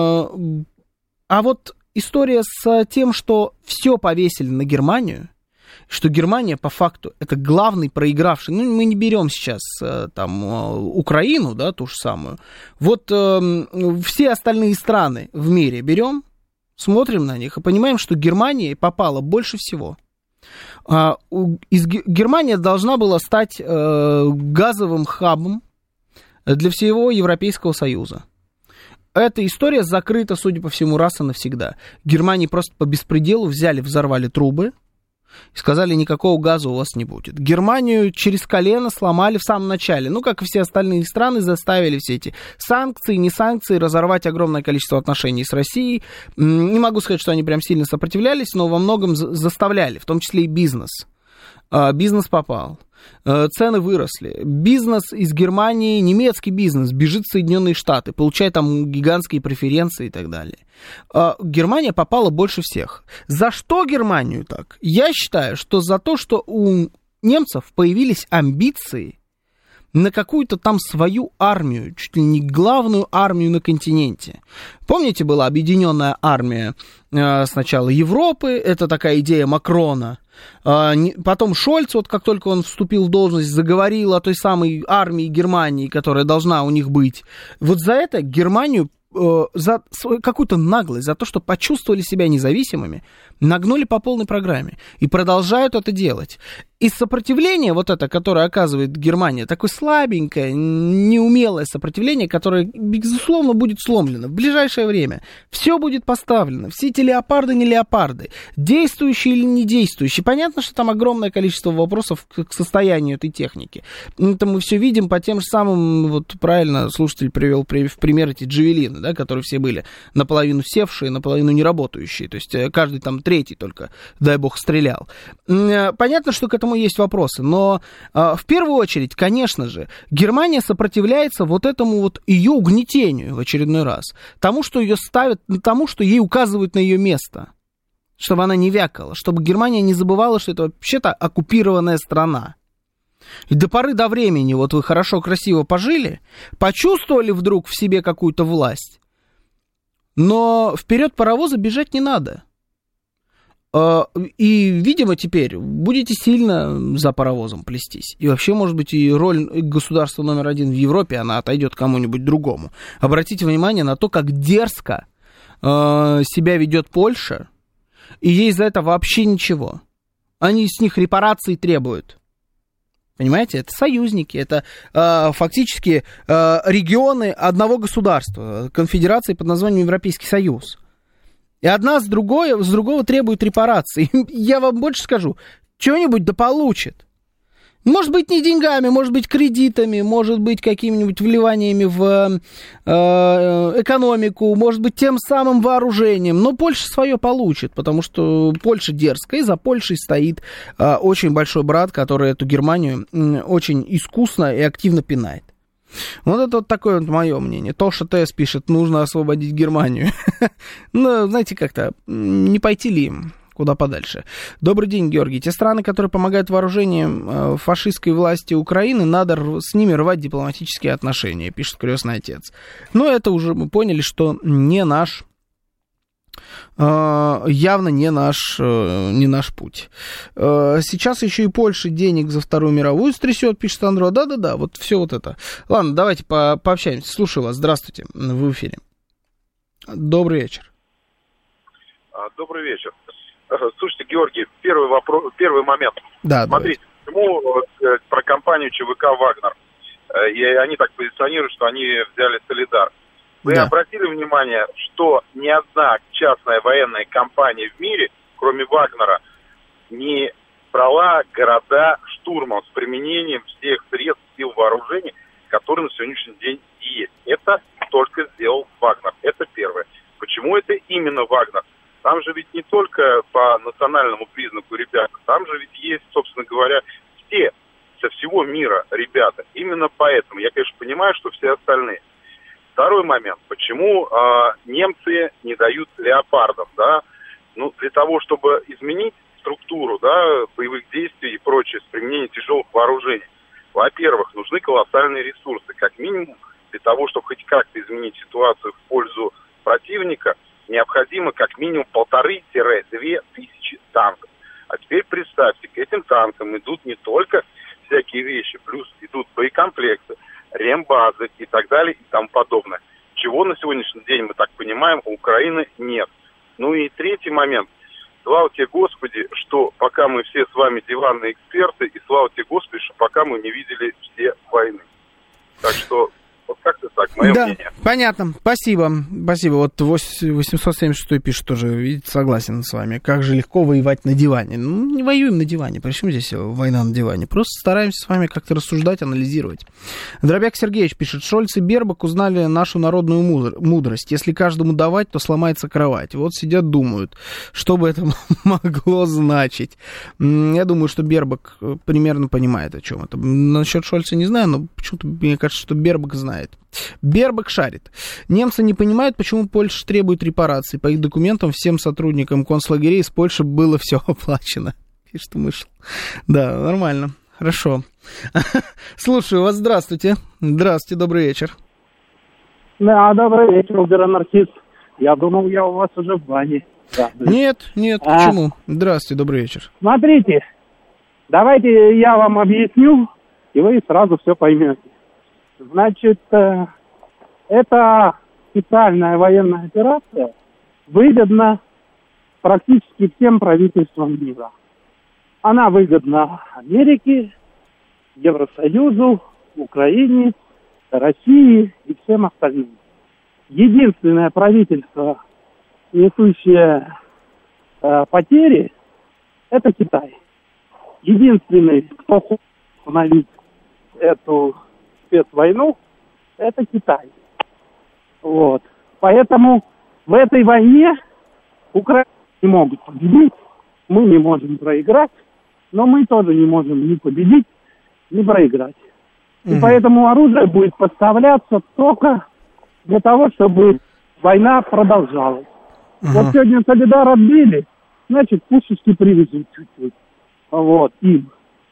а вот история с тем, что все повесили на Германию, что Германия по факту это главный проигравший. Ну, мы не берем сейчас там Украину, да, ту же самую. Вот э, все остальные страны в мире берем, смотрим на них и понимаем, что Германия попала больше всего. А, из, Германия должна была стать э, газовым хабом для всего Европейского Союза. Эта история закрыта, судя по всему, раз и навсегда. Германии просто по беспределу взяли, взорвали трубы и сказали, никакого газа у вас не будет. Германию через колено сломали в самом начале. Ну, как и все остальные страны, заставили все эти санкции, не санкции, разорвать огромное количество отношений с Россией. Не могу сказать, что они прям сильно сопротивлялись, но во многом заставляли, в том числе и бизнес. Бизнес попал. Цены выросли. Бизнес из Германии, немецкий бизнес, бежит в Соединенные Штаты, получает там гигантские преференции и так далее. Германия попала больше всех. За что Германию так? Я считаю, что за то, что у немцев появились амбиции на какую-то там свою армию, чуть ли не главную армию на континенте. Помните, была объединенная армия э, сначала Европы, это такая идея Макрона. Э, не, потом Шольц, вот как только он вступил в должность, заговорил о той самой армии Германии, которая должна у них быть. Вот за это Германию, э, за свою какую-то наглость, за то, что почувствовали себя независимыми, нагнули по полной программе и продолжают это делать. И сопротивление вот это, которое оказывает Германия, такое слабенькое, неумелое сопротивление, которое, безусловно, будет сломлено в ближайшее время. Все будет поставлено. Все эти леопарды, не леопарды, действующие или не действующие. Понятно, что там огромное количество вопросов к состоянию этой техники. Это мы все видим по тем же самым, вот правильно слушатель привел в пример эти джавелины, да, которые все были наполовину севшие, наполовину не работающие. То есть каждый там третий только, дай бог, стрелял. Понятно, что к этому есть вопросы, но э, в первую очередь, конечно же, Германия сопротивляется вот этому вот ее угнетению в очередной раз, тому, что ее ставят, тому, что ей указывают на ее место, чтобы она не вякала, чтобы Германия не забывала, что это вообще-то оккупированная страна. И до поры до времени вот вы хорошо, красиво пожили, почувствовали вдруг в себе какую-то власть, но вперед паровоза бежать не надо. И, видимо, теперь будете сильно за паровозом плестись. И вообще, может быть, и роль государства номер один в Европе, она отойдет кому-нибудь другому. Обратите внимание на то, как дерзко э, себя ведет Польша, и ей за это вообще ничего. Они с них репарации требуют. Понимаете, это союзники, это э, фактически э, регионы одного государства, конфедерации под названием Европейский Союз. И одна с другой, с другого требует репараций. Я вам больше скажу, что-нибудь да получит. Может быть, не деньгами, может быть, кредитами, может быть, какими-нибудь вливаниями в э, экономику, может быть, тем самым вооружением. Но Польша свое получит, потому что Польша дерзкая, и за Польшей стоит э, очень большой брат, который эту Германию э, очень искусно и активно пинает. Вот это вот такое вот мое мнение. Тоша ТС пишет, нужно освободить Германию. Ну, знаете, как-то не пойти ли им куда подальше. Добрый день, Георгий. Те страны, которые помогают вооружением фашистской власти Украины, надо с ними рвать дипломатические отношения, пишет крестный отец. Но это уже мы поняли, что не наш, явно не наш, не наш путь. Сейчас еще и Польша денег за Вторую мировую стрясет, пишет Андро. Да-да-да, вот все вот это. Ладно, давайте по- пообщаемся. Слушаю вас. Здравствуйте, вы в эфире. Добрый вечер. Добрый вечер. Слушайте, Георгий, первый вопрос, первый момент. Да, смотрите, почему э, про компанию ЧВК «Вагнер», э, и они так позиционируют, что они взяли «Солидар». Вы да. обратили внимание, что ни одна частная военная компания в мире, кроме «Вагнера», не брала города штурмом с применением всех средств сил вооружений, которые на сегодняшний день есть. Это только сделал «Вагнер». Это первое. Почему это именно «Вагнер»? Там же ведь не только по национальному признаку ребята, там же ведь есть, собственно говоря, все, со всего мира ребята. Именно поэтому, я, конечно, понимаю, что все остальные. Второй момент, почему э, немцы не дают леопардов, да? Ну, для того, чтобы изменить структуру, да, боевых действий и прочее с применением тяжелых вооружений. Во-первых, нужны колоссальные ресурсы, как минимум, для того, чтобы хоть как-то изменить ситуацию в пользу противника, необходимо как минимум полторы-две тысячи танков. А теперь представьте, к этим танкам идут не только всякие вещи, плюс идут боекомплекты, рембазы и так далее и тому подобное. Чего на сегодняшний день, мы так понимаем, у Украины нет. Ну и третий момент. Слава тебе, Господи, что пока мы все с вами диванные эксперты, и слава тебе, Господи, что пока мы не видели все войны. Так что Вот как-то так, мое да, мнение. Понятно, спасибо, спасибо. Вот восемьсот семьдесят шесть пишет тоже, видите, согласен с вами. Как же легко воевать на диване. Ну, не воюем на диване, при чем здесь война на диване? Просто стараемся с вами как-то рассуждать, анализировать. Дробяк Сергеевич пишет, Шольц и Бербак узнали нашу народную мудрость. Если каждому давать, то сломается кровать. Вот сидят, думают, что бы это могло значить. Я думаю, что Бербак примерно понимает, о чем это. Насчет Шольца не знаю, но почему-то мне кажется, что Бербак знает. Бербак шарит. Немцы не понимают, почему Польша требует репараций. По их документам всем сотрудникам концлагерей из Польши было все оплачено. Пишет Мышел. Да, нормально. Хорошо. Слушаю вас. Здравствуйте. Здравствуйте, добрый вечер. Да, добрый вечер, убер-анархист. Я думал, я у вас уже в бане. Да, нет, нет, а... почему? Здравствуйте, добрый вечер. Смотрите, давайте я вам объясню, и вы сразу все поймете. Значит, эта специальная военная операция выгодна практически всем правительствам мира. Она выгодна Америке, Евросоюзу, Украине, России и всем остальным. Единственное правительство, несущее э, потери, это Китай. Единственный, кто хочет остановить эту спецвойну, это Китай. Вот. Поэтому в этой войне Украина не могут победить, мы не можем проиграть, но мы тоже не можем ни победить, ни проиграть. И угу. поэтому оружие будет поставляться только для того, чтобы война продолжалась. Угу. Вот сегодня Солидар отбили, значит, пушечки привезут чуть-чуть. Вот, им.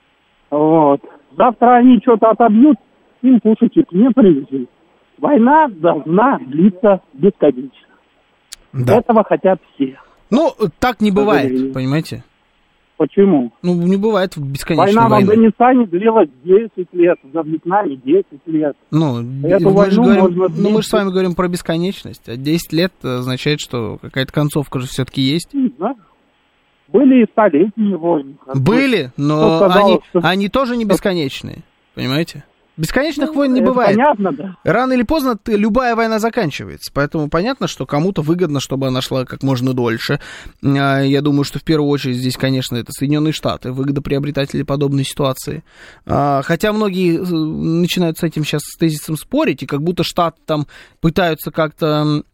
Вот. Завтра они что-то отобьют, им пушечек не привезут. Война должна длиться бесконечно. Да. Этого хотят все. Ну, так не бывает, понимаете? Почему? Ну, не бывает бесконечной война войны. в Афганистане длилась десять лет, в Вьетнаме десять лет. Ну, Эту мы, же говорим, можно ну мы же с вами говорим про бесконечность, а десять лет означает, что какая-то концовка же все-таки есть. Не знаю. Были и столетние войны. Были, но сказал, они, что... они тоже не бесконечные, понимаете? Бесконечных ну, войн не бывает. Понятно, да. Рано или поздно ты, любая война заканчивается. Поэтому понятно, что кому-то выгодно, чтобы она шла как можно дольше. Я думаю, что в первую очередь здесь, конечно, это Соединенные Штаты, выгодоприобретатели подобной ситуации. Хотя многие начинают с этим сейчас с тезисом спорить, и как будто Штаты там пытаются как-то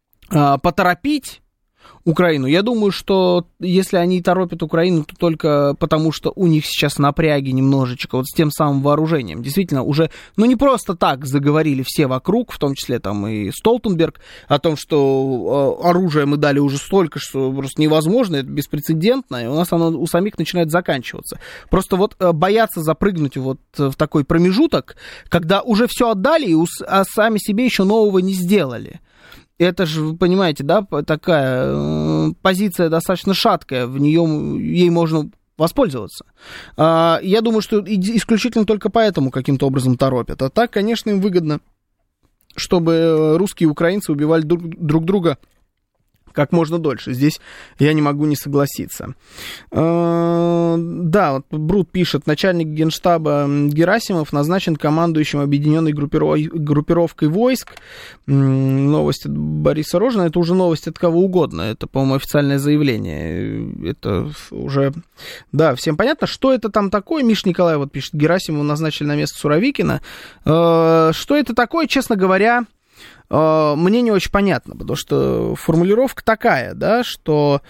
поторопить Украину. Я думаю, что если они торопят Украину, то только потому, что у них сейчас напряги немножечко вот с тем самым вооружением. Действительно, уже, ну, не просто так заговорили все вокруг, в том числе там и Столтенберг, о том, что э, оружие мы дали уже столько, что просто невозможно, это беспрецедентно, и у нас оно у самих начинает заканчиваться. Просто вот э, боятся запрыгнуть вот в такой промежуток, когда уже все отдали, и, а сами себе еще нового не сделали. Это же, вы понимаете, да, такая э, позиция достаточно шаткая, в нее ей можно воспользоваться. А, я думаю, что исключительно только поэтому каким-то образом торопят. А так, конечно, им выгодно, чтобы русские и украинцы убивали друг, друг друга как можно дольше. Здесь я не могу не согласиться. Да, вот Брут пишет, начальник генштаба Герасимов назначен командующим объединенной группировкой войск. Новость от Бориса Рожина. Это уже новость от кого угодно. Это, по-моему, официальное заявление. Это уже... Да, всем понятно, что это там такое. Миша Николаев вот пишет, Герасимова назначили на место Суровикина. Что это такое, честно говоря... Мне не очень понятно, потому что формулировка такая, да, что...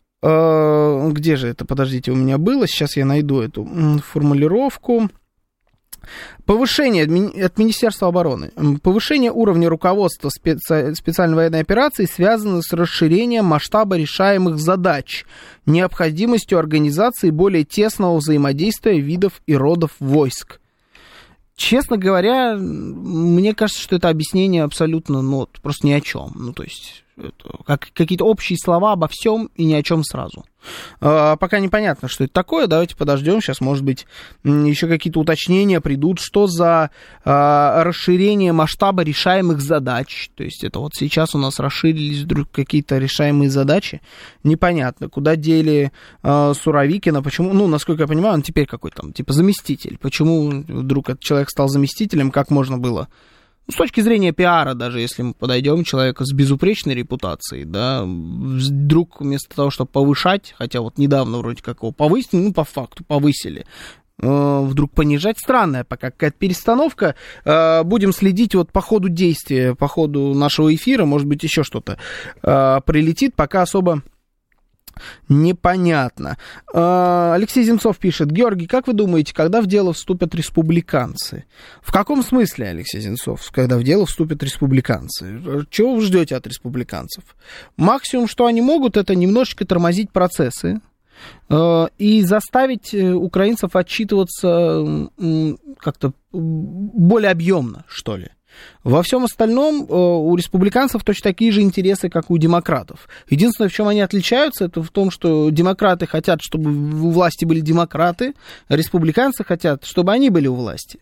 Э, где же это, подождите, у меня было, сейчас я найду эту формулировку. Повышение от Министерства обороны. Повышение уровня руководства специ... специальной военной операции связано с расширением масштаба решаемых задач, необходимостью организации более тесного взаимодействия видов и родов войск. Честно говоря, мне кажется, что это объяснение абсолютно, ну, просто ни о чем. Ну, то есть, это как, какие-то общие слова обо всем и ни о чем сразу. А, пока непонятно, что это такое. Давайте подождем. Сейчас, может быть, еще какие-то уточнения придут. Что за а, расширение масштаба решаемых задач? То есть, это вот сейчас у нас расширились вдруг какие-то решаемые задачи. Непонятно. Куда дели а, Суровикина? Почему? Ну, насколько я понимаю, он теперь какой-то там, типа, заместитель. Почему вдруг этот человек стал заместителем? Как можно было с точки зрения пиара, даже если мы подойдем, человека с безупречной репутацией, да, вдруг вместо того, чтобы повышать, хотя вот недавно вроде как его повысили, ну, по факту повысили, вдруг понижать, странная пока какая-то перестановка. Будем следить вот по ходу действия, по ходу нашего эфира, может быть, еще что-то прилетит, пока особо непонятно. Алексей Земцов пишет: Георгий, как вы думаете, когда в дело вступят республиканцы? В каком смысле, Алексей Земцов, когда в дело вступят республиканцы? Чего вы ждете от республиканцев? Максимум, что они могут, это немножечко тормозить процессы и заставить украинцев отчитываться как-то более объемно, что ли. Во всем остальном у республиканцев точно такие же интересы, как у демократов. Единственное, в чем они отличаются, это в том, что демократы хотят, чтобы у власти были демократы, а республиканцы хотят, чтобы они были у власти.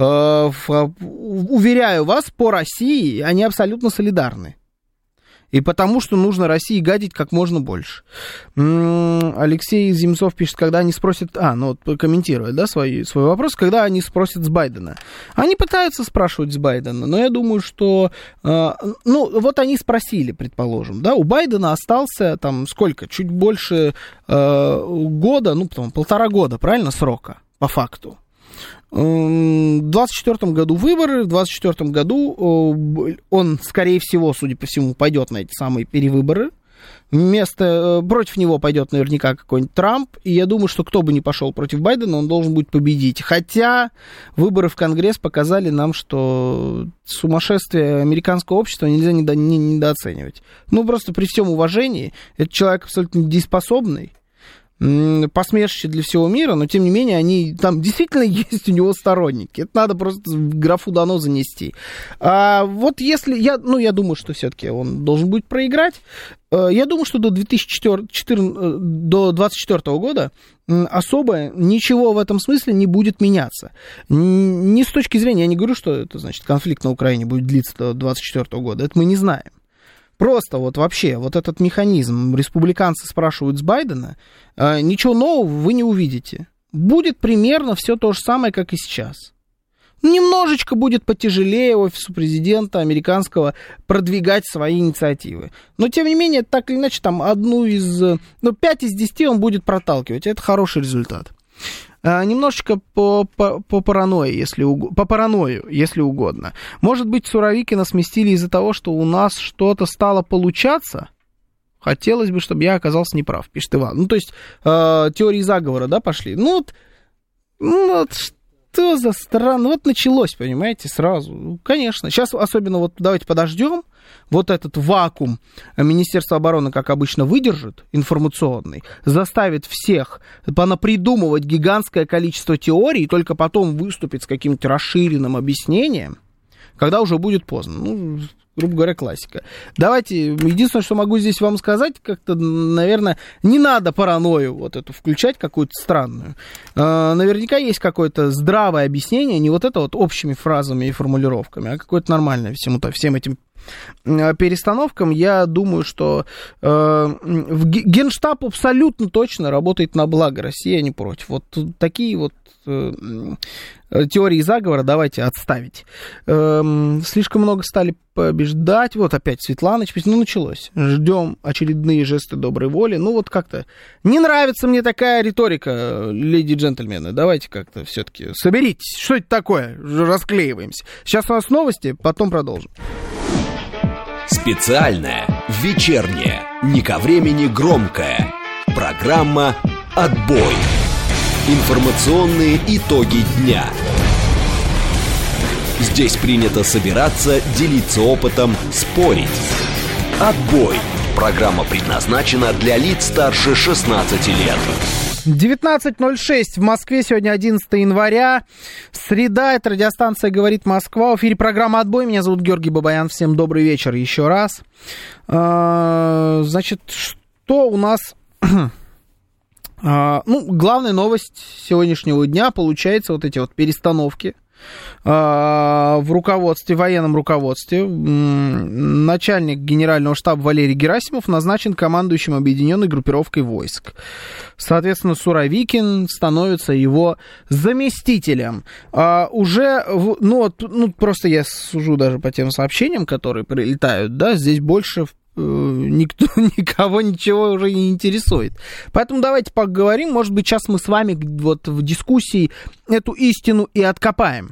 Уверяю вас, по России они абсолютно солидарны. И потому что нужно России гадить как можно больше. Алексей Земцов пишет, когда они спросят... А, ну вот комментирует, да, свой, свой вопрос, когда они спросят с Байдена. Они пытаются спрашивать с Байдена, но я думаю, что... Э, ну, вот они спросили, предположим, да, у Байдена остался там сколько? Чуть больше э, года, ну, потом полтора года, правильно, срока, по факту. В двадцать четвёртом году выборы, в двадцать четвёртом году он, скорее всего, судя по всему, пойдет на эти самые перевыборы. Вместо, против него пойдет наверняка какой-нибудь Трамп, и я думаю, что кто бы ни пошел против Байдена, он должен будет победить. Хотя выборы в Конгресс показали нам, что сумасшествие американского общества нельзя недо, не, недооценивать. Ну, просто при всем уважении, это человек абсолютно недееспособный, посмешище для всего мира, но тем не менее они там действительно есть у него сторонники. Это надо просто в графу дано занести. А вот если я, ну я думаю, что все-таки он должен будет проиграть. Я думаю, что до две тысячи четырнадцатого, до двадцать четвёртого года особо ничего в этом смысле не будет меняться. Не с точки зрения, я не говорю, что это значит конфликт на Украине будет длиться до двадцать четвёртого года. Это мы не знаем. Просто вот вообще, вот этот механизм, республиканцы спрашивают с Байдена, э, ничего нового вы не увидите. Будет примерно все то же самое, как и сейчас. Немножечко будет потяжелее офису президента американского продвигать свои инициативы. Но, тем не менее, так или иначе, там одну из, ну, пять из десяти он будет проталкивать. Это хороший результат. А, немножечко по, по, по паранойи, если уг... по паранойю, если угодно. Может быть, Суровикина сместили из-за того, что у нас что-то стало получаться? Хотелось бы, чтобы я оказался неправ, пишет Иван. Ну, то есть, э, теории заговора, да, пошли. Ну, вот, ну, вот что за странно. Вот началось, понимаете, сразу. Ну, конечно. Сейчас особенно, вот давайте подождем. Вот этот вакуум Министерство обороны, как обычно, выдержит, информационный, заставит всех понапридумывать гигантское количество теорий, и только потом выступит с каким-то расширенным объяснением, когда уже будет поздно. Ну, грубо говоря, классика. Давайте, единственное, что могу здесь вам сказать, как-то, наверное, не надо паранойю вот эту включать, какую-то странную. Э, наверняка есть какое-то здравое объяснение, не вот это вот общими фразами и формулировками, а какое-то нормальное всему-то, всем этим перестановкам. Я думаю, что э, Генштаб абсолютно точно работает на благо России, а не против. Вот такие вот э, теории заговора давайте отставить. Э, слишком много стали побеждать. Вот опять Светлана, ну началось. Ждем очередные жесты доброй воли. Ну вот как-то не нравится мне такая риторика, леди и джентльмены. Давайте как-то все-таки соберитесь. Что это такое? Расклеиваемся. Сейчас у нас новости, потом продолжим. Специальная, вечерняя, не ко времени громкая. Программа «Отбой». Информационные итоги дня. Здесь принято собираться, делиться опытом, спорить. «Отбой». Программа предназначена для лиц старше шестнадцати лет. девятнадцать ноль шесть в Москве, сегодня одиннадцатое января, среда, это радиостанция «Говорит Москва», в эфире программа «Отбой», меня зовут Георгий Бабаян, всем добрый вечер еще раз. Значит, что у нас А, ну, главная новость сегодняшнего дня, получается, вот эти вот перестановки в руководстве, в военном руководстве. Начальник генерального штаба Валерий Герасимов назначен командующим объединенной группировкой войск. Соответственно, Суровикин становится его заместителем. А уже, ну, вот, ну, просто я сужу даже по тем сообщениям, которые прилетают, да, здесь больше никто, никого ничего уже не интересует. Поэтому давайте поговорим, может быть, сейчас мы с вами вот в дискуссии эту истину и откопаем.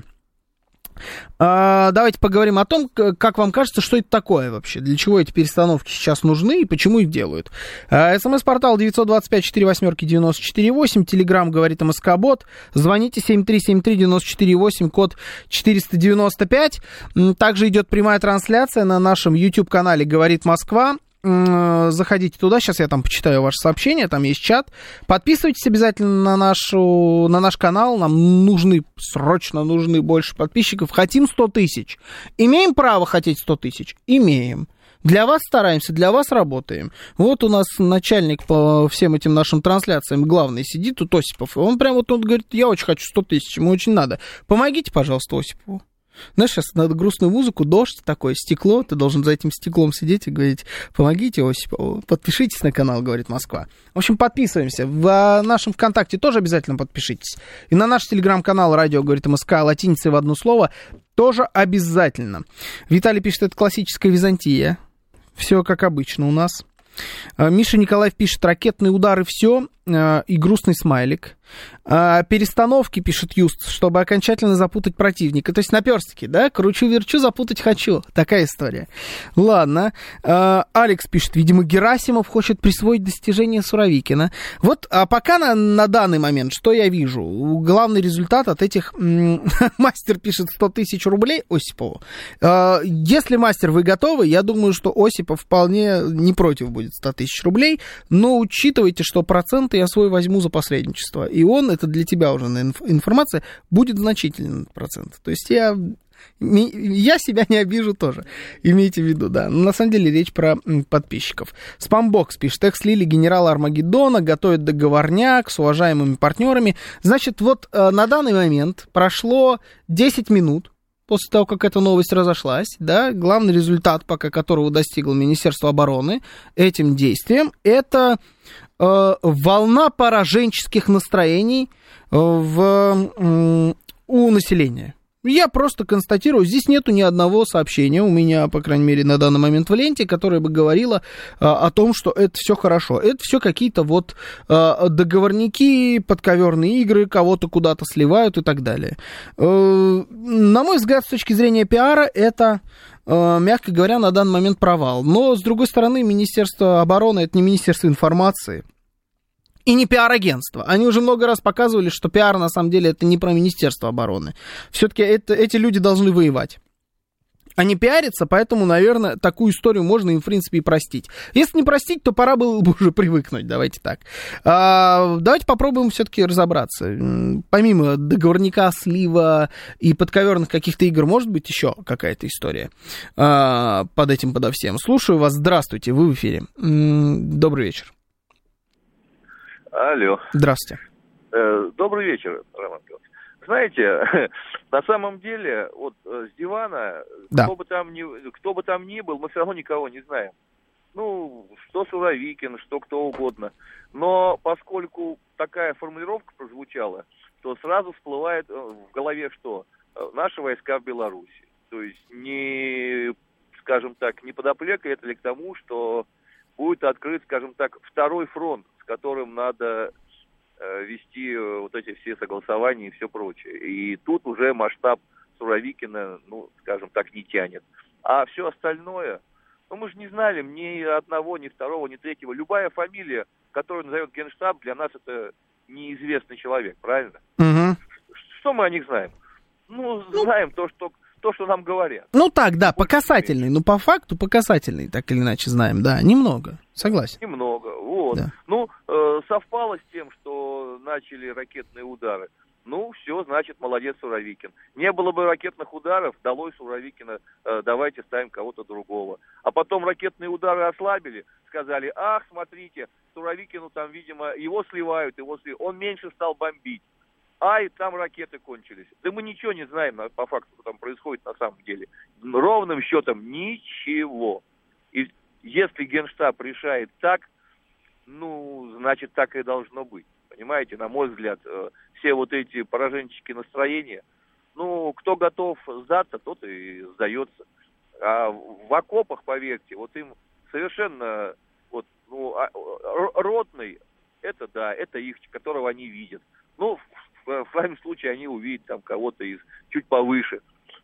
А, давайте поговорим о том, как вам кажется, что это такое вообще, для чего эти перестановки сейчас нужны и почему их делают. А, СМС-портал девять два пять четыре восемь девять четыре восемь, Телеграм говорит МСК-бот, звоните семь три семь три девять четыре восемь, код четыреста девяносто пять. Также идет прямая трансляция на нашем YouTube-канале «Говорит Москва». Заходите туда, сейчас я там почитаю ваше сообщение, там есть чат. Подписывайтесь обязательно на, нашу, на наш канал, нам нужны, срочно нужны больше подписчиков. Хотим сто тысяч. Имеем право хотеть сто тысяч? Имеем. Для вас стараемся, для вас работаем. Вот у нас начальник по всем этим нашим трансляциям главный сидит, тут Осипов. Он прям вот он говорит, я очень хочу сто тысяч, ему очень надо. Помогите, пожалуйста, Осипову. Знаешь, сейчас надо грустную музыку, дождь такое, стекло, ты должен за этим стеклом сидеть и говорить, помогите Осипову, подпишитесь на канал, говорит Москва. В общем, подписываемся. В нашем ВКонтакте тоже обязательно подпишитесь. И на наш телеграм-канал «Радио говорит МСК» латиницей в одно слово тоже обязательно. Виталий пишет, это классическая Византия. Все как обычно у нас. Миша Николаев пишет, ракетные удары, все, и грустный смайлик. Перестановки, пишет Юст, чтобы окончательно запутать противника. То есть наперстки, да? Кручу-верчу, запутать хочу. Такая история. Ладно. Алекс пишет, видимо, Герасимов хочет присвоить достижения Суровикина. Вот, а пока на, на данный момент, что я вижу? Главный результат от этих... Мастер пишет сто тысяч рублей Осипову. Если, мастер, вы готовы, я думаю, что Осипов вполне не против будет сто тысяч рублей, но учитывайте, что проценты я свой возьму за посредничество. И он, это для тебя уже информация, будет значительный процент. То есть я, я себя не обижу тоже. Имейте в виду, да. Но на самом деле речь про подписчиков. Спамбокс пишет, экс-лили генерала Армагеддона готовит договорняк с уважаемыми партнерами. Значит, вот на данный момент прошло десять минут после того, как эта новость разошлась, да, главный результат, пока которого достигло Министерство обороны этим действием, это э, волна пораженческих настроений э, в, э, у населения. Я просто констатирую, здесь нету ни одного сообщения, у меня, по крайней мере, на данный момент в ленте, которое бы говорило а, о том, что это все хорошо. Это все какие-то вот а, договорники, подковерные игры, кого-то куда-то сливают и так далее. А, на мой взгляд, с точки зрения пиара, это, а, мягко говоря, на данный момент провал. Но, с другой стороны, Министерство обороны — это не Министерство информации. И не пиар-агентство. Они уже много раз показывали, что пиар, на самом деле, это не про Министерство обороны. Все-таки это, эти люди должны воевать. Они пиарятся, поэтому, наверное, такую историю можно им, в принципе, и простить. Если не простить, то пора было бы уже привыкнуть, давайте так. А, давайте попробуем все-таки разобраться. Помимо договорника, слива и подковерных каких-то игр, может быть еще какая-то история а, под этим, подо всем. Слушаю вас, здравствуйте, вы в эфире. Добрый вечер. Алло. Здравствуйте. Добрый вечер, Роман Петрович. Знаете, на самом деле, вот с дивана, да. кто, бы там ни, кто бы там ни был, мы все равно никого не знаем. Ну, что Суровикин, что кто угодно. Но поскольку такая формулировка прозвучала, то сразу всплывает в голове что? Наши войска в Беларуси. То есть, не, скажем так, не подоплека это ли к тому, что будет открыт, скажем так, второй фронт, с которым надо э, вести вот эти все согласования и все прочее. И тут уже масштаб Суровикина, ну, скажем так, не тянет. А все остальное, ну, мы же не знали ни одного, ни второго, ни третьего. Любая фамилия, которую назовет Генштаб, для нас это неизвестный человек, правильно? Угу. Что мы о них знаем? Ну, знаем то, что... то, что нам говорят. Ну так, да, по касательной, но по факту по касательной, так или иначе знаем, да, немного, согласен. Немного, вот. Да. Ну, э, совпало с тем, что начали ракетные удары. Ну, все, значит, молодец Суровикин. Не было бы ракетных ударов, долой Суровикина, э, давайте ставим кого-то другого. А потом ракетные удары ослабили, сказали, ах, смотрите, Суровикину там, видимо, его сливают, его сливают. Он меньше стал бомбить. Ай, там ракеты кончились. Да мы ничего не знаем по факту, что там происходит на самом деле. Ровным счетом ничего. И если Генштаб решает так, ну, значит, так и должно быть. Понимаете, на мой взгляд, все вот эти пораженческие настроения, ну, кто готов сдаться, тот и сдается. А в окопах, поверьте, вот им совершенно, вот, ну, ротный, это да, это их, которого они видят. Ну, в, в крайнем случае они увидят там кого-то из чуть повыше.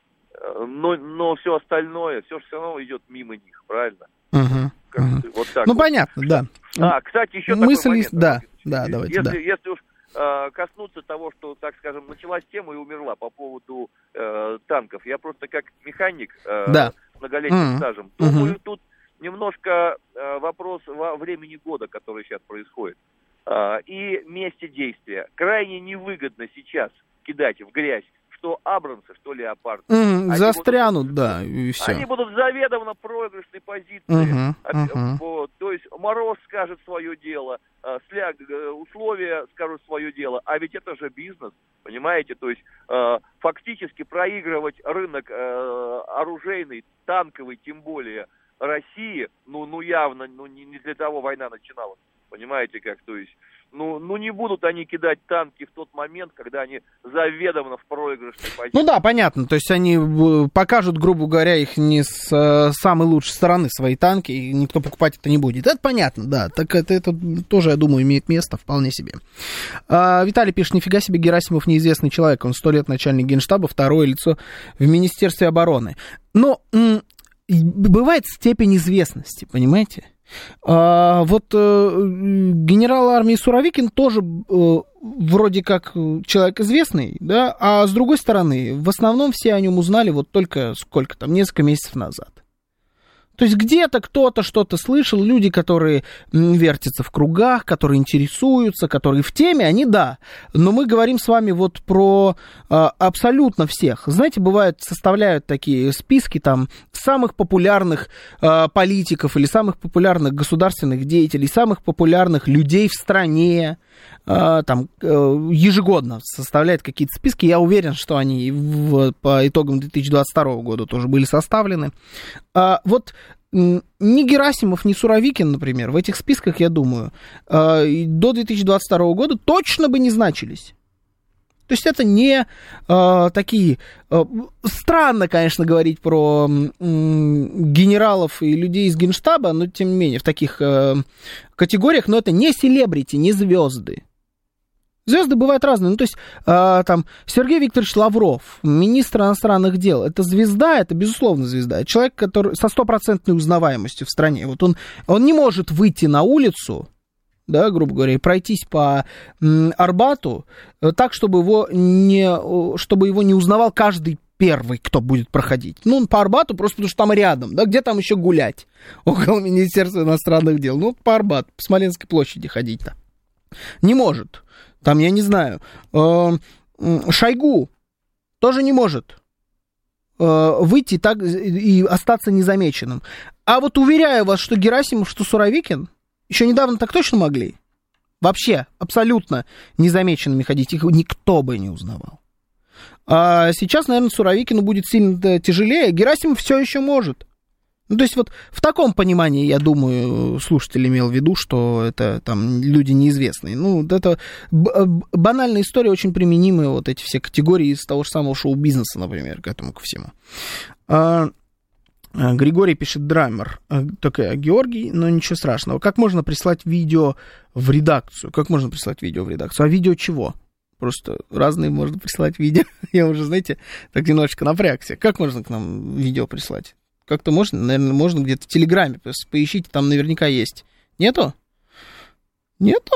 Но, но все остальное, все все равно идет мимо них, правильно? Uh-huh. Uh-huh. Вот так ну, вот. понятно, да. А, кстати, еще Мысль такой есть, момент. Да, да, давайте, если, да. если уж э, коснуться того, что, так скажем, началась тема и умерла по поводу э, танков, я просто как механик э, да. с многолетним uh-huh. стажем, думаю, uh-huh. тут немножко э, вопрос во времени года, который сейчас происходит, э, и месте действия. Крайне невыгодно сейчас кидать в грязь что Абрамсы, что Леопарды. Mm, застрянут, будут, да, и все. Они будут в заведомо проигрышной позиции. Uh-huh, uh-huh. Вот, то есть Мороз скажет свое дело, сляг, условия скажут свое дело, а ведь это же бизнес, понимаете? То есть э, фактически проигрывать рынок э, оружейный, танковый, тем более России, ну, ну явно, ну не, не для того война начиналась, понимаете как? То есть Ну, ну, не будут они кидать танки в тот момент, когда они заведомо в проигрышной позиции. Ну да, понятно. То есть они покажут, грубо говоря, их не с э, самой лучшей стороны, свои танки, и никто покупать это не будет. Это понятно, да. Так это, это тоже, я думаю, имеет место вполне себе. А, Виталий пишет, нифига себе, Герасимов неизвестный человек. Он сто лет начальник Генштаба, второе лицо в Министерстве обороны. Но м- бывает степень известности, понимаете? А, вот э, генерал армии Суровикин тоже э, вроде как человек известный, да, а с другой стороны, в основном все о нем узнали вот только сколько там, несколько месяцев назад. То есть где-то кто-то что-то слышал, люди, которые вертятся в кругах, которые интересуются, которые в теме, они да. Но мы говорим с вами вот про а, абсолютно всех. Знаете, бывает, составляют такие списки там самых популярных а, политиков или самых популярных государственных деятелей, самых популярных людей в стране. А, там ежегодно составляют какие-то списки. Я уверен, что они в, по итогам две тысячи двадцать второго года тоже были составлены. А, вот ни Герасимов, ни Суровикин, например, в этих списках, я думаю, а, до две тысячи двадцать второго года точно бы не значились. То есть это не а, такие... А, странно, конечно, говорить про м, генералов и людей из Генштаба, но тем не менее в таких а, категориях, но это не селебрити, не звезды. Звезды бывают разные. Ну, то есть, э, там, Сергей Викторович Лавров, министр иностранных дел, это звезда, это, безусловно, звезда. Это человек, который со стопроцентной узнаваемостью в стране. Вот он, он не может выйти на улицу, да, грубо говоря, и пройтись по м, Арбату так, чтобы его, не, чтобы его не узнавал каждый первый, кто будет проходить. Ну, он по Арбату просто потому, что там рядом, да, где там еще гулять? Около Министерства иностранных дел. Ну, по Арбату, по Смоленской площади ходить-то. Не может. Там, я не знаю, Шойгу тоже не может выйти так и остаться незамеченным. А вот уверяю вас, что Герасимов, что Суровикин еще недавно так точно могли. Вообще, абсолютно незамеченными ходить. Их никто бы не узнавал. А сейчас, наверное, Суровикину будет сильно тяжелее. Герасимов все еще может. Ну, то есть вот в таком понимании, я думаю, слушатель имел в виду, что это там люди неизвестные. Ну, это банальная история, очень применимая, вот эти все категории из того же самого шоу-бизнеса, например, к этому, ко всему. А, Григорий пишет, драмер. Такая, Георгий, но ничего страшного. Как можно прислать видео в редакцию? Как можно прислать видео в редакцию? А видео чего? Просто разные можно прислать видео. Я уже, знаете, так немножечко напрягся. Как можно к нам видео прислать? Как-то можно, наверное, можно где-то в Телеграме, поищите, там наверняка есть. Нету? Нету?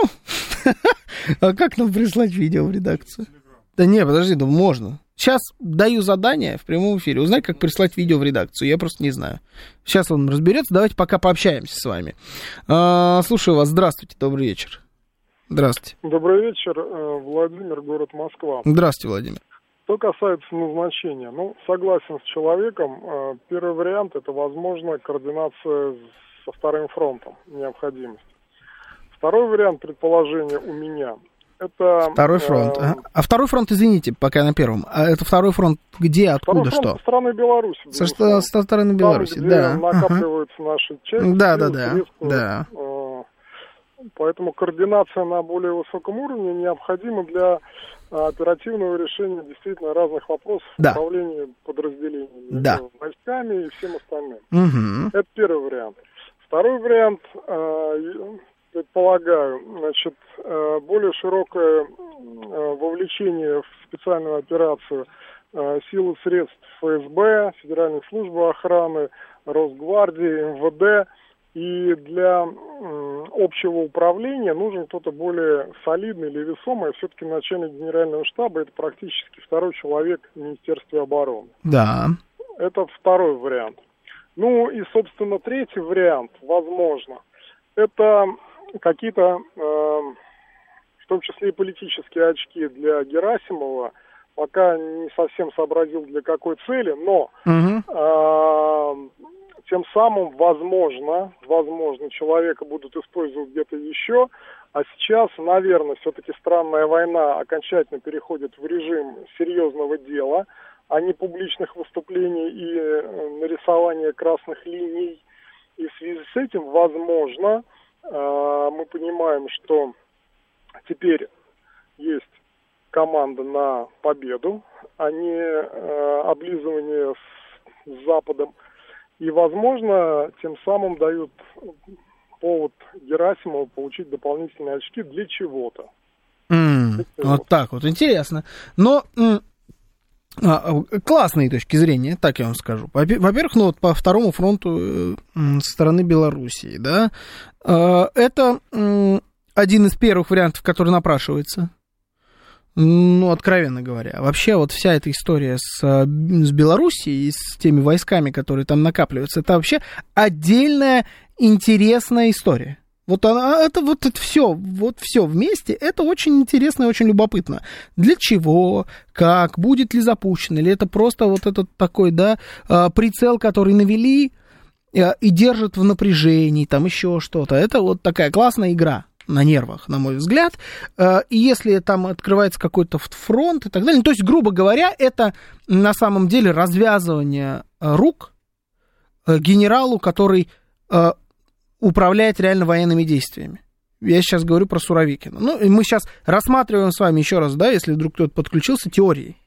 А как нам прислать видео в редакцию? Да не, подожди, да можно. Сейчас даю задание в прямом эфире. Узнай, как прислать видео в редакцию. Я просто не знаю. Сейчас он разберется. Давайте пока пообщаемся с вами. А, слушаю вас. Здравствуйте. Добрый вечер. Здравствуйте. Добрый вечер, Владимир, город Москва. Здравствуйте, Владимир. Что касается назначения, ну, согласен с человеком. Первый вариант – это, возможно, координация со вторым фронтом, необходимость. Второй вариант предположения у меня – это... Второй фронт. А, а второй фронт, извините, пока на первом. А это второй фронт где, откуда, второй фронт что? Со стороны Беларуси. Со, что, со стороны Беларуси, там, где да. накапливаются ага. наши части. Да, да, да. да. Поэтому координация на более высоком уровне необходима для оперативного решения действительно разных вопросов да. управления подразделениями, да. войсками и всем остальным. Угу. Это первый вариант. Второй вариант, предполагаю, значит, более широкое вовлечение в специальную операцию сил и средств эф эс бэ, Федеральной службы охраны, Росгвардии, эм вэ дэ. И для общего управления нужен кто-то более солидный или весомый. Все-таки начальник генерального штаба – это практически второй человек в Министерстве обороны. Да. Это второй вариант. Ну и, собственно, третий вариант, возможно, это какие-то, э, в том числе и политические очки для Герасимова. Пока не совсем сообразил, для какой цели, но... Угу. Э, Тем самым, возможно, возможно, человека будут использовать где-то еще, а сейчас, наверное, все-таки странная война окончательно переходит в режим серьезного дела, а не публичных выступлений и нарисования красных линий. И в связи с этим, возможно, мы понимаем, что теперь есть команда на победу, а не облизывание с Западом. И, возможно, тем самым дают повод Герасимову получить дополнительные очки для чего-то. Mm, для вот так вот, интересно. Но м- а, классные точки зрения, так я вам скажу. Во-первых, ну вот по второму фронту э, со стороны Белоруссии, да, э, это э, один из первых вариантов, который напрашивается. Ну, откровенно говоря. Вообще, вот вся эта история с, с Белоруссией и с теми войсками, которые там накапливаются, это вообще отдельная интересная история. Вот она, это вот это все, вот все вместе, это очень интересно и очень любопытно. Для чего, как, будет ли запущено, или это просто вот этот такой, да, прицел, который навели и держит в напряжении, там еще что-то. Это вот такая классная игра. На нервах, на мой взгляд, и если там открывается какой-то фронт и так далее, то есть, грубо говоря, это на самом деле развязывание рук генералу, который управляет реально военными действиями. Я сейчас говорю про Суровикина. Ну, и мы сейчас рассматриваем с вами еще раз, да, если вдруг кто-то подключился, теорией.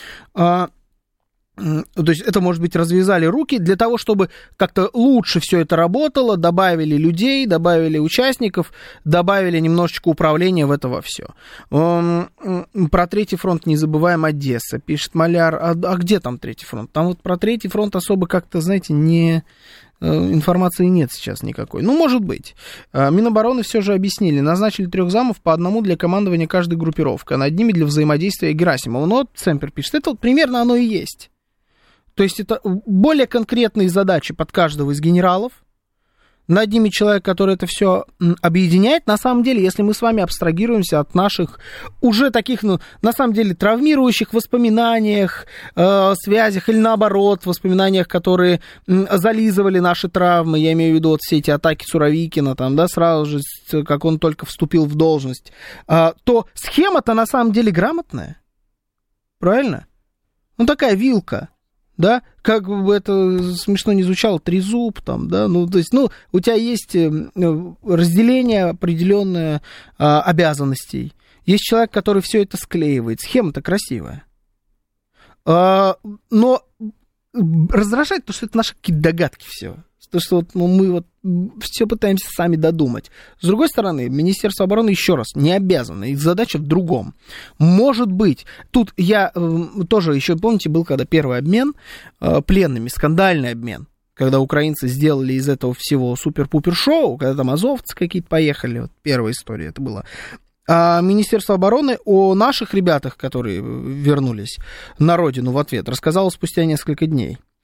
То есть это, может быть, развязали руки для того, чтобы как-то лучше все это работало, добавили людей, добавили участников, добавили немножечко управления в это во все. Про третий фронт не забываем, Одесса, пишет Маляр. А, а где там третий фронт? Там вот про третий фронт особо как-то, знаете, не... информации нет сейчас никакой. Ну, может быть. Минобороны все же объяснили. Назначили трех замов по одному для командования каждой группировкой, а над ними для взаимодействия Герасимова. Но вот Цемпер пишет, это вот примерно оно и есть. То есть это более конкретные задачи под каждого из генералов. Над ними человек, который это все объединяет. На самом деле, если мы с вами абстрагируемся от наших уже таких, ну, на самом деле, травмирующих воспоминаниях, э, связях, или наоборот, воспоминаниях, которые м, зализывали наши травмы, я имею в виду вот все эти атаки Суровикина, там, да, сразу же, как он только вступил в должность, э, то схема-то на самом деле грамотная. Правильно? Ну, такая вилка. Да, как бы это смешно не звучало, трезуб там, да, ну, то есть, ну, у тебя есть разделение определенное а, обязанностей. Есть человек, который все это склеивает. Схема-то красивая. А, но раздражает то, что это наши какие-то догадки все. То, что вот, ну, мы вот все пытаемся сами додумать. С другой стороны, Министерство обороны, еще раз, не обязано. Их задача в другом. Может быть, тут я э, тоже еще, помните, был когда первый обмен э, пленными, скандальный обмен, когда украинцы сделали из этого всего супер-пупер-шоу, когда там азовцы какие-то поехали, вот первая история это была. А Министерство обороны о наших ребятах, которые вернулись на родину в ответ, рассказало спустя несколько дней.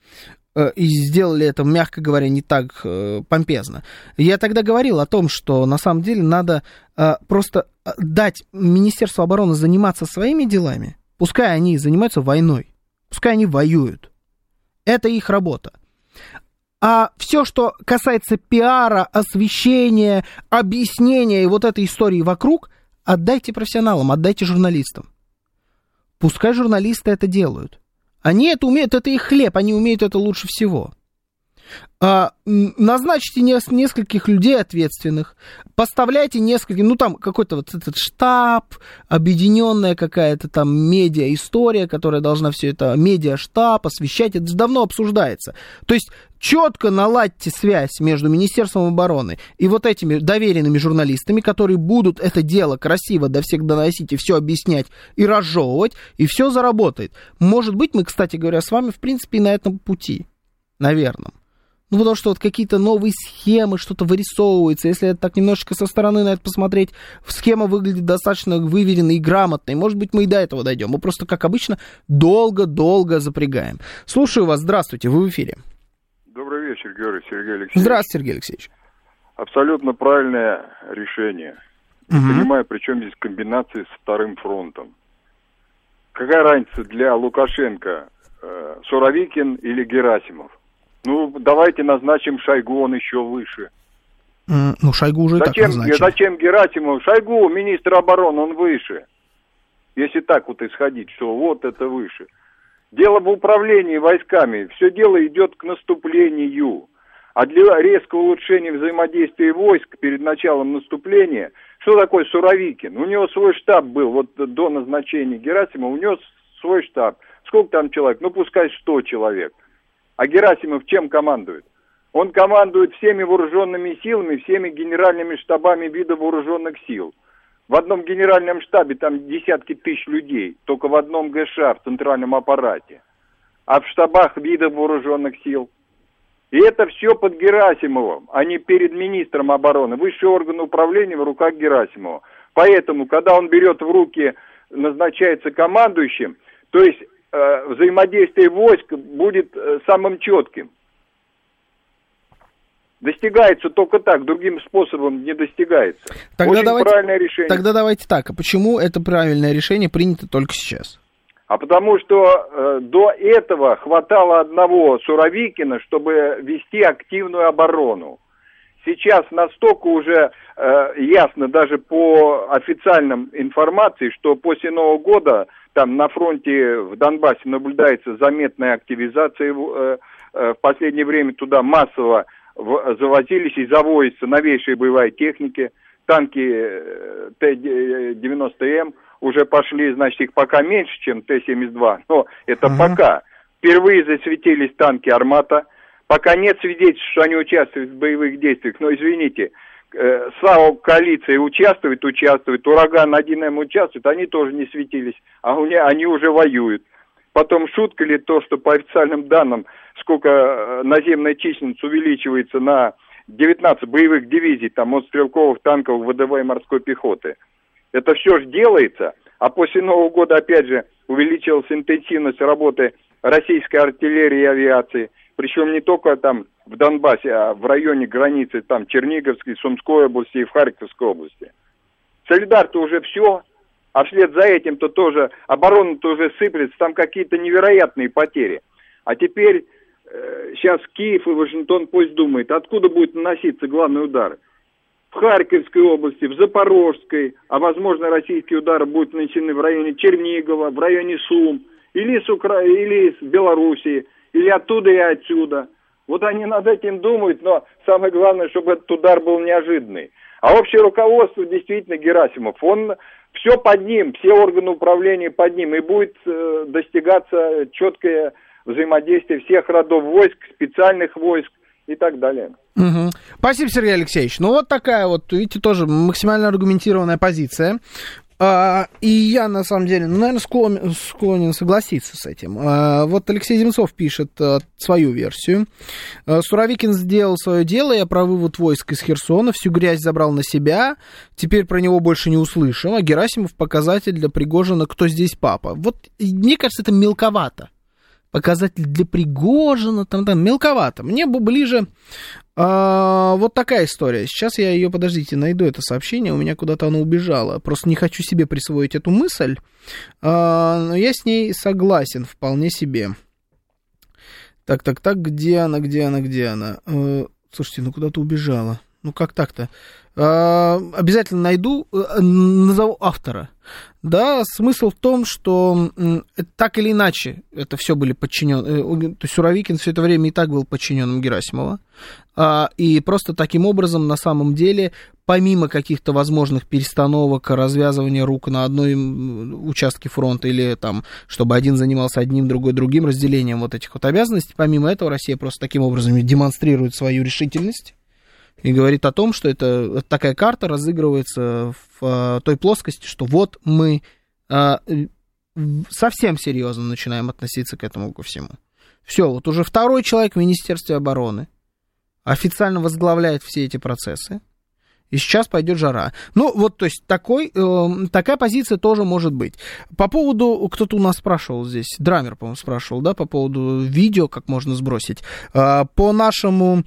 и сделали это, мягко говоря, не так э, помпезно. Я тогда говорил о том, что на самом деле надо э, просто дать Министерству обороны заниматься своими делами, пускай они занимаются войной, пускай они воюют. Это их работа. А все, что касается пиара, освещения, объяснения и вот этой истории вокруг, отдайте профессионалам, отдайте журналистам. Пускай журналисты это делают. Они это умеют, это их хлеб, они умеют это лучше всего. А, назначьте нескольких людей ответственных, поставляйте нескольких, ну там какой-то вот этот штаб, объединенная какая-то там медиа-история, которая должна все это, медиа-штаб освещать, это давно обсуждается. То есть четко наладьте связь между Министерством обороны и вот этими доверенными журналистами, которые будут это дело красиво до всех доносить и все объяснять и разжевывать, и все заработает. Может быть, мы, кстати говоря, с вами в принципе на этом пути, наверное. Ну, потому что вот какие-то новые схемы, что-то вырисовывается. Если это так немножечко со стороны на это посмотреть, схема выглядит достаточно выверенной и грамотной. Может быть, мы и до этого дойдем. Мы просто, как обычно, долго-долго запрягаем. Слушаю вас. Здравствуйте, вы в эфире. Добрый вечер, Георгий Сергей Алексеевич. Здравствуйте, Сергей Алексеевич. Абсолютно правильное решение. Не угу. понимаю, при чем здесь комбинации с Вторым фронтом. Какая разница для Лукашенко, э, Суровикин или Герасимов? Ну, давайте назначим Шойгу, он еще выше. Mm, ну, Шойгу уже зачем, и так назначили. Зачем Герасимов? Шойгу, министр обороны, он выше. Если так вот исходить, что вот это выше. Дело в управлении войсками. Все дело идет к наступлению. А для резкого улучшения взаимодействия войск перед началом наступления, что такое Суровикин? У него свой штаб был, вот до назначения Герасимова, у него свой штаб. Сколько там человек? Ну, пускай сто человек. А Герасимов чем командует? Он командует всеми вооруженными силами, всеми генеральными штабами видов вооруженных сил. В одном генеральном штабе там десятки тысяч людей, только в одном ГШ, в центральном аппарате. А в штабах видов вооруженных сил. И это все под Герасимовым, а не перед министром обороны. Высший орган управления в руках Герасимова. Поэтому, когда он берет в руки, назначается командующим, то есть взаимодействие войск будет самым четким. Достигается только так, другим способом не достигается. Тогда Очень давайте, правильное решение. Тогда давайте так, а почему это правильное решение принято только сейчас? А потому что э, до этого хватало одного Суровикина, чтобы вести активную оборону. Сейчас настолько уже э, ясно, даже по официальным информации, что после Нового года там на фронте в Донбассе наблюдается заметная активизация. Э, э, в последнее время туда массово в, завозились и завозятся новейшие боевые техники. Танки э, Т девяносто М уже пошли, значит, их пока меньше, чем Т семьдесят два. Но это uh-huh. пока. Впервые засветились танки «Армата». Пока нет свидетельств, что они участвуют в боевых действиях. Но, извините, э, САУ коалиции участвует, участвует, Ураган один М участвует, они тоже не светились, а у них, они уже воюют. Потом шутка ли то, что по официальным данным, сколько наземная численность увеличивается на девятнадцать боевых дивизий, там от стрелковых танков, ВДВ и морской пехоты. Это все же делается, а после Нового года, опять же, увеличилась интенсивность работы российской артиллерии и авиации. Причем не только там в Донбассе, а в районе границы там Черниговской, Сумской области и в Харьковской области. Солидар-то уже все, а вслед за этим-то тоже оборона-то уже сыплется, там какие-то невероятные потери. А теперь э, сейчас Киев и Вашингтон пусть думает, откуда будет наноситься главный удар. В Харьковской области, в Запорожской, а возможно российские удары будут нанесены в районе Чернигова, в районе Сум, или с, Укра... или с Белоруссии, или оттуда и отсюда. Вот они над этим думают, но самое главное, чтобы этот удар был неожиданный. А общее руководство действительно Герасимов. Он все под ним, все органы управления под ним. И будет э, достигаться четкое взаимодействие всех родов войск, специальных войск и так далее. Угу. Спасибо, Сергей Алексеевич. Ну вот такая вот, видите, тоже максимально аргументированная позиция. Uh, и я, на самом деле, ну, наверное, склонен, склонен согласиться с этим. Uh, вот Алексей Земцов пишет uh, свою версию. Uh, Суровикин сделал свое дело, я про вывод войск из Херсона, всю грязь забрал на себя, теперь про него больше не услышим, а Герасимов показатель для Пригожина, кто здесь папа. Вот, мне кажется, это мелковато. показатель для Пригожина, там, там, мелковато. Мне бы ближе а, вот такая история. Сейчас я ее, подождите, найду это сообщение, у меня куда-то оно убежало. Просто не хочу себе присвоить эту мысль, а, но я с ней согласен вполне себе. Так, так, так, где она, где она, где она? А, слушайте, ну куда-то убежала. Ну как так-то? А, обязательно найду, назову автора. Да, смысл в том, что так или иначе это все были подчинены, то есть Суровикин все это время и так был подчиненным Герасимова, и просто таким образом на самом деле, помимо каких-то возможных перестановок, развязывания рук на одной участке фронта или там, чтобы один занимался одним, другой другим, разделением вот этих вот обязанностей, помимо этого Россия просто таким образом демонстрирует свою решительность. И говорит о том, что это такая карта разыгрывается в а, той плоскости, что вот мы а, совсем серьезно начинаем относиться к этому ко всему. Все, вот уже второй человек в Министерстве обороны официально возглавляет все эти процессы. И сейчас пойдет жара. Ну, вот, то есть, такой, э, такая позиция тоже может быть. По поводу, кто-то у нас спрашивал здесь, Драмер, по-моему, спрашивал, да, по поводу видео, как можно сбросить. Э, по нашему,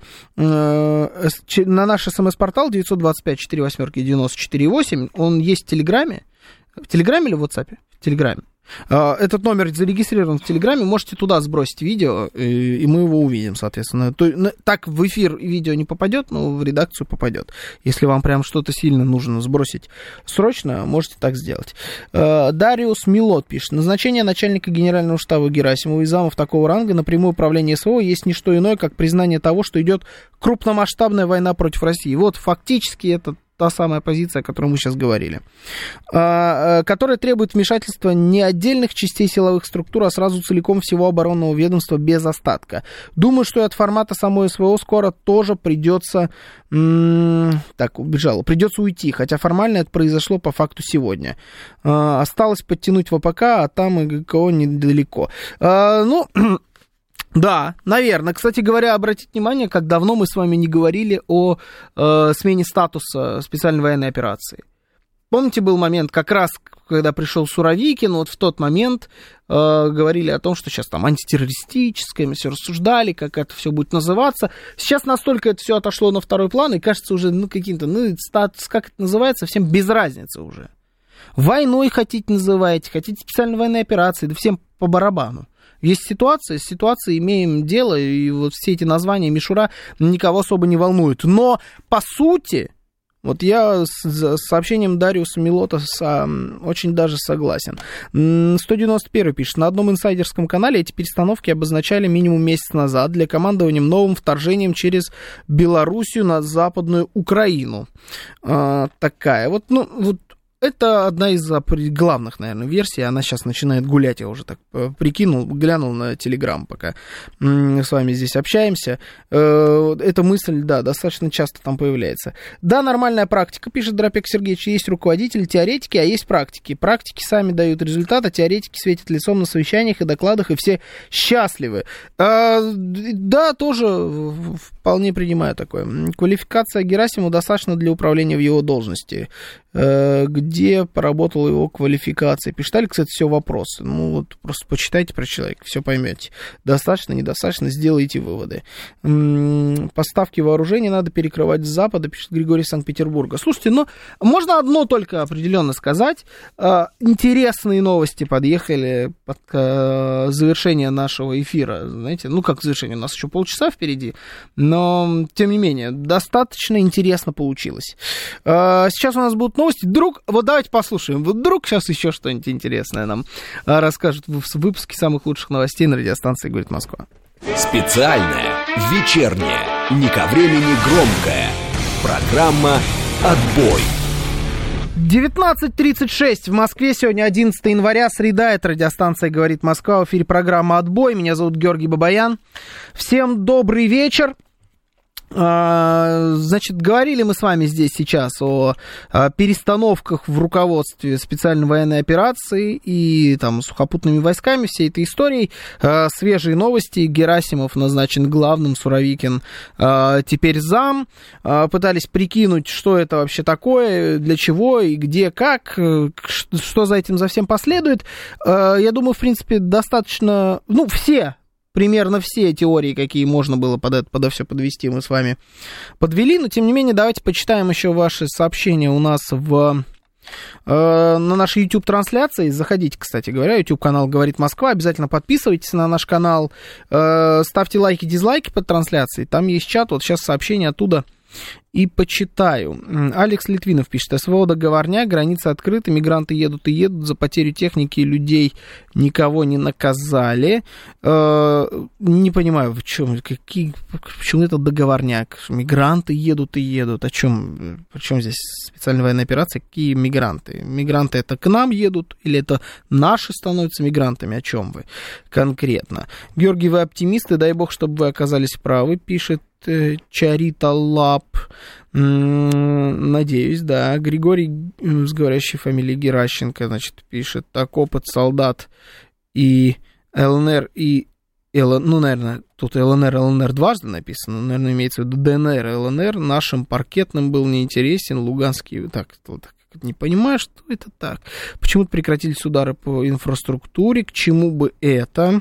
э, на наш смс-портал девять два пять четыре восемь девяносто четыре восемь, он есть в Телеграме. В Телеграме или в WhatsApp? В Телеграме. Этот номер зарегистрирован в Телеграме, можете туда сбросить видео, и мы его увидим, соответственно. Так в эфир видео не попадет, но в редакцию попадет. Если вам прям что-то сильно нужно сбросить срочно, можете так сделать. Дариус Милот пишет: назначение начальника генерального штаба Герасимова и замов такого ранга на прямое управление СВО есть не что иное, как признание того, что идет крупномасштабная война против России. Вот фактически это та самая позиция, о которой мы сейчас говорили, которая требует вмешательства не отдельных частей силовых структур, а сразу целиком всего оборонного ведомства без остатка. Думаю, что и от формата самой СВО скоро тоже придется, м- так, убежало, придется уйти, хотя формально это произошло по факту сегодня. Осталось подтянуть ВПК, а там и ГКО недалеко. Ну... Да, наверное. Кстати говоря, обратите внимание, как давно мы с вами не говорили о э, смене статуса специальной военной операции. Помните, был момент, как раз, когда пришел Суровикин, вот в тот момент э, говорили о том, что сейчас там антитеррористическое, мы все рассуждали, как это все будет называться. Сейчас настолько это все отошло на второй план, и кажется уже, ну, каким-то, ну, статус, как это называется, всем без разницы уже. Войной хотите называете, хотите специальной военной операцией, да всем по барабану. Есть ситуация, с ситуацией имеем дело, и вот все эти названия мишура никого особо не волнуют. Но, по сути, вот я с, с сообщением Дариуса Милота с, очень даже согласен. сто девяносто один пишет: на одном инсайдерском канале эти перестановки обозначали минимум месяц назад для командования новым вторжением через Белоруссию на Западную Украину. А, такая вот, ну, вот. Это одна из главных, наверное, версий. Она сейчас начинает гулять, я уже так прикинул, глянул на Телеграм, пока с вами здесь общаемся. Эта мысль, да, достаточно часто там появляется. Да, нормальная практика, пишет Дропек Сергеевич. Есть руководители, теоретики, а есть практики. Практики сами дают результат, а теоретики светят лицом на совещаниях и докладах, и все счастливы. Да, тоже вполне принимаю такое. Квалификация Герасимова достаточно для управления в его должности. Где поработал его квалификация. Пишите, кстати, все вопросы. Ну, вот просто почитайте про человека, все поймете. Достаточно, недостаточно, сделайте выводы. М-м, поставки вооружений надо перекрывать с Запада, пишет Григорий из Санкт-Петербурга. Слушайте, ну, можно одно только определенно сказать. Э, интересные новости подъехали под э, завершение нашего эфира. Знаете, ну, как завершение, у нас еще полчаса впереди, но, тем не менее, достаточно интересно получилось. Э, сейчас у нас будут новости. Вдруг, вот давайте послушаем, вдруг сейчас еще что-нибудь интересное нам расскажут в выпуске самых лучших новостей на радиостанции «Говорит Москва». Специальная, вечерняя, не ко времени громкая программа «Отбой». девятнадцать тридцать шесть в Москве, сегодня одиннадцатое января, среда, это радиостанция «Говорит Москва», в эфире программа «Отбой», меня зовут Георгий Бабаян. Всем добрый вечер. Значит, говорили мы с вами здесь сейчас о перестановках в руководстве специальной военной операции и там сухопутными войсками, всей этой историей. Свежие новости. Герасимов назначен главным, Суровикин теперь зам. Пытались прикинуть, что это вообще такое, для чего и где, как, что за этим за всем последует. Я думаю, в принципе, достаточно... Ну, все... Примерно все теории, какие можно было под это, подо все подвести, мы с вами подвели. Но, тем не менее, давайте почитаем еще ваши сообщения у нас в, э, на нашей YouTube-трансляции. Заходите, кстати говоря, YouTube-канал «Говорит Москва». Обязательно подписывайтесь на наш канал. Э, ставьте лайки, дизлайки под трансляцией. Там есть чат. Вот сейчас сообщение оттуда и почитаю. Алекс Литвинов пишет: СВО договорня, границы открыты, мигранты едут и едут, за потерю техники и людей никого не наказали. Э, не понимаю, в чем, какие, почему это договорняк? Мигранты едут и едут. О чем? Причем здесь специальная военная операция? Какие мигранты? Мигранты это к нам едут или это наши становятся мигрантами? О чем вы конкретно? Георгий, вы оптимисты, дай бог, чтобы вы оказались правы, пишет Чарита Лап. Надеюсь, да. Григорий с говорящей фамилией Геращенко, значит, пишет: так, опыт солдат и ЛНР и Л... ну, наверное, тут ЛНР, ЛНР дважды написано, наверное, имеется в виду ДНР, ЛНР, нашим паркетным был неинтересен, луганский, так, так, не понимаю, что это так. Почему-то прекратились удары по инфраструктуре, к чему бы это?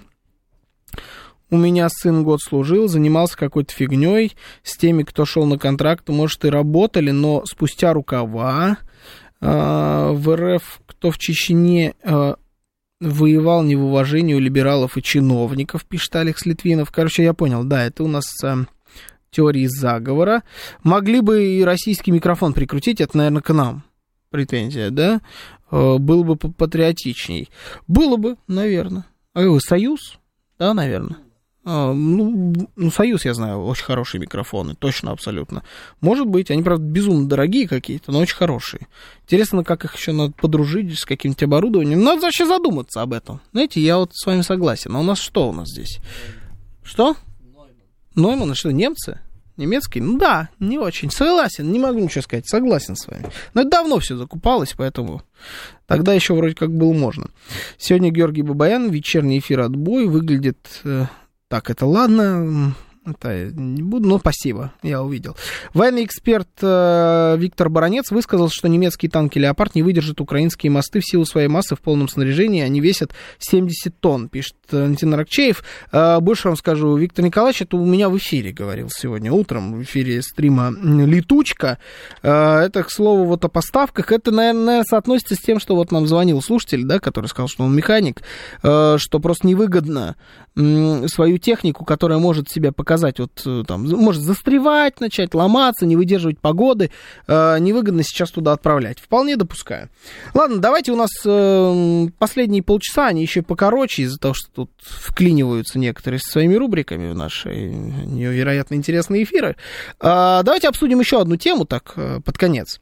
У меня сын год служил, занимался какой-то фигней. С теми, кто шел на контракт, может, и работали, но спустя рукава. Э, в РФ, кто в Чечне э, воевал не в уважении у либералов и чиновников, пишет Алекс Литвинов. Короче, я понял, да, это у нас э, теории заговора. Могли бы и российский микрофон прикрутить, это, наверное, к нам претензия, да? Э, было бы патриотичней. Было бы, наверное. А вы Союз? Да, наверное. А, ну, ну, Союз, я знаю, очень хорошие микрофоны, точно, абсолютно. Может быть, они, правда, безумно дорогие какие-то, но очень хорошие. Интересно, как их еще надо подружить с каким-нибудь оборудованием. Надо вообще задуматься об этом. Знаете, я вот с вами согласен. А у нас что у нас здесь? Что? Нойман. Нойман, что, немцы? Немецкий? Ну да, не очень. Согласен, не могу ничего сказать, согласен с вами. Но это давно все закупалось, поэтому тогда еще вроде как было можно. Сегодня Георгий Бабаян, вечерний эфир «Отбой», выглядит... Так, это ладно, это не буду, но спасибо, я увидел. Военный эксперт э, Виктор Баранец высказал, что немецкие танки «Леопард» не выдержат украинские мосты в силу своей массы в полном снаряжении, они весят семьдесят тонн, пишет Антон Аракчеев. Э, больше вам скажу, Виктор Николаевич, это у меня в эфире говорил сегодня утром, в эфире стрима «Летучка». Э, это, к слову, вот о поставках, это, наверное, соотносится с тем, что вот нам звонил слушатель, да, который сказал, что он механик, э, что просто невыгодно э, свою технику, которая может себя показать, вот там, может застревать, начать ломаться, не выдерживать погоды, э, невыгодно сейчас туда отправлять. Вполне допускаю. Ладно, давайте у нас э, последние полчаса, они еще покороче, из-за того, что тут вклиниваются некоторые со своими рубриками в наши невероятно интересные эфиры. Э, давайте обсудим еще одну тему, так, э, под конец.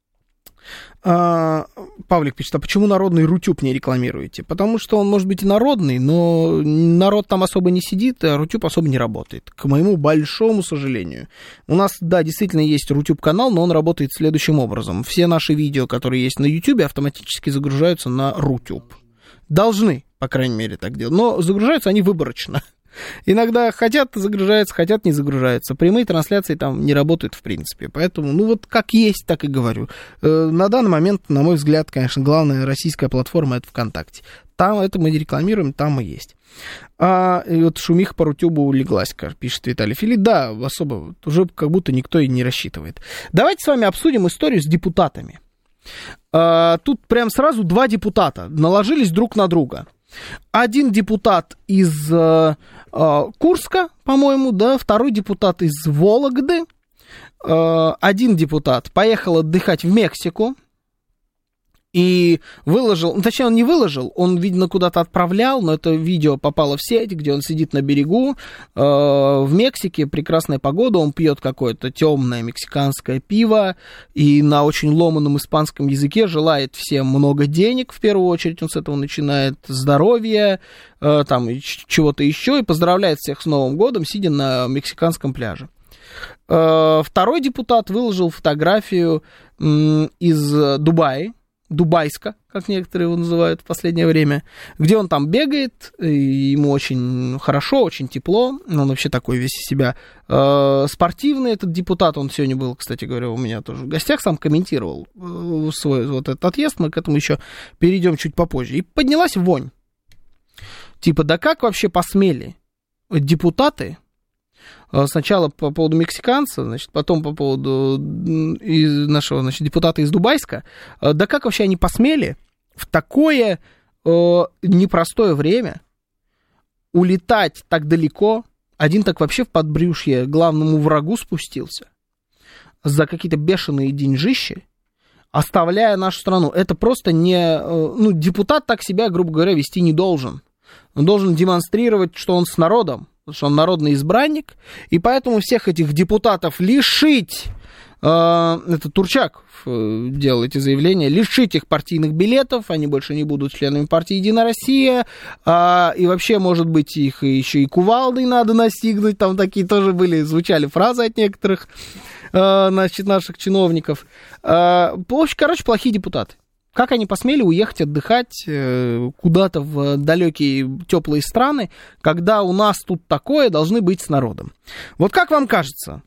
Павлик пишет: а почему народный Рутюб не рекламируете? Потому что он может быть и народный, но народ там особо не сидит, а Рутюб особо не работает, к моему большому сожалению. У нас, да, действительно есть Рутюб-канал, но он работает следующим образом. Все наши видео, которые есть на Ютубе, автоматически загружаются на Рутюб. Должны, по крайней мере, так делать. Но загружаются они выборочно. Иногда хотят загружаются, хотят не загружаются. Прямые трансляции там не работают в принципе. Поэтому, ну вот как есть, так и говорю. Э, на данный момент, на мой взгляд, конечно, главная российская платформа — это ВКонтакте. Там это мы рекламируем, там и есть. А, и вот шумиха по Рутюбу улеглась, пишет Виталий Фили. Да, особо, уже как будто никто и не рассчитывает. Давайте с вами обсудим историю с депутатами. А, тут прям сразу два депутата наложились друг на друга. Один депутат из э, э, Курска, по-моему, да, второй депутат из Вологды, э, один депутат поехал отдыхать в Мексику и выложил, точнее, он не выложил, он, видно, куда-то отправлял, но это видео попало в сеть, где он сидит на берегу э, в Мексике, прекрасная погода, он пьет какое-то темное мексиканское пиво и на очень ломаном испанском языке желает всем много денег, в первую очередь он с этого начинает, здоровья, э, там, чего-то еще, и поздравляет всех с Новым годом, сидя на мексиканском пляже. Второй депутат выложил фотографию из Дубая, Дубайска, как некоторые его называют в последнее время, где он там бегает, и ему очень хорошо, очень тепло, он вообще такой весь из себя э, спортивный, этот депутат, он сегодня был, кстати говоря, у меня тоже в гостях, сам комментировал э, свой вот этот отъезд, мы к этому еще перейдем чуть попозже, и поднялась вонь, типа, да как вообще посмели депутаты, сначала по поводу мексиканца, значит, потом по поводу из нашего, значит, депутата из Дубайска. Да как вообще они посмели в такое э, непростое время улетать так далеко? Один так вообще в подбрюшье главному врагу спустился за какие-то бешеные деньжищи, оставляя нашу страну. Это просто не... Э, ну, депутат так себя, грубо говоря, вести не должен. Он должен демонстрировать, что он с народом, что он народный избранник, и поэтому всех этих депутатов лишить, э, это Турчак э, делал эти заявления, лишить их партийных билетов, они больше не будут членами партии «Единая Россия», э, и вообще, может быть, их еще и кувалдой надо настигнуть, там такие тоже были, звучали фразы от некоторых, э, значит, наших чиновников. Э, короче, плохие депутаты. Как они посмели уехать отдыхать э, куда-то в далекие теплые страны, когда у нас тут такое должны быть с народом? Вот как вам кажется,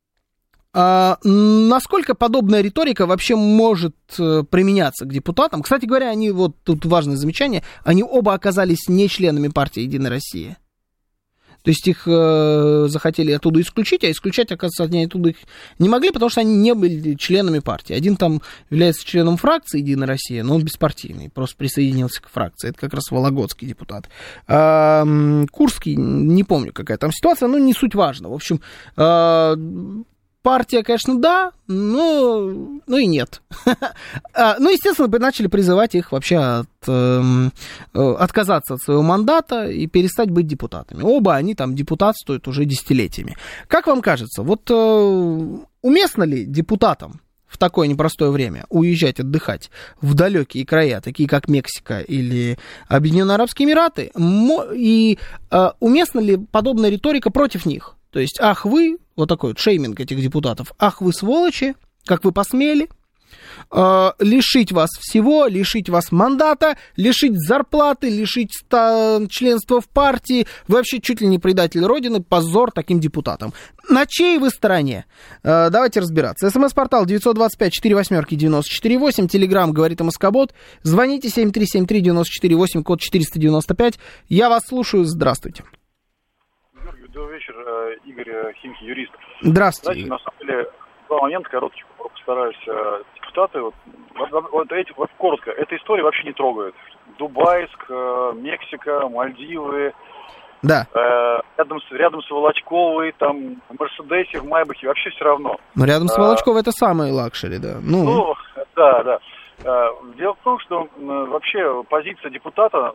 э, насколько подобная риторика вообще может э, применяться к депутатам? Кстати говоря, они, вот тут важное замечание, они оба оказались не членами партии «Единая Россия». То есть их э, захотели оттуда исключить, а исключать, оказывается, они оттуда их не могли, потому что они не были членами партии. Один там является членом фракции «Единая Россия», но он беспартийный, просто присоединился к фракции. Это как раз вологодский депутат. А, Курский, не помню, какая там ситуация, но не суть важно. В общем, а, партия, конечно, да, но, но и нет. Ну, естественно, начали призывать их вообще от, э, отказаться от своего мандата и перестать быть депутатами. Оба они там депутатствуют уже десятилетиями. Как вам кажется, вот э, уместно ли депутатам в такое непростое время уезжать отдыхать в далекие края, такие как Мексика или Объединенные Арабские Эмираты, и э, уместна ли подобная риторика против них? То есть, ах вы, вот такой вот шейминг этих депутатов, ах вы сволочи, как вы посмели, э, лишить вас всего, лишить вас мандата, лишить зарплаты, лишить ста- членства в партии, вы вообще чуть ли не предатель Родины, позор таким депутатам. На чьей вы стороне? Э, давайте разбираться. СМС-портал девять два пять четыре восемь девяносто четыре восемь, Телеграм говорит МСК-бот, звоните семь три семь три девять четыре восемь, код четыреста девяносто пять, я вас слушаю, здравствуйте. Добрый вечер, Игорь Химки, юрист. Здравствуйте. Знаете, на самом деле, два момента коротких, постараюсь. Депутаты, вот, вот эти, вот коротко, эта история вообще не трогает. Дубайск, Мексика, Мальдивы. Да. Э, рядом, с, рядом с Волочковой, там, в Мерседесе, в Майбахе, вообще все равно. Но рядом с Волочковой а, это самый лакшери, да. Ну, ну да, да. Дело в том, что вообще позиция депутата,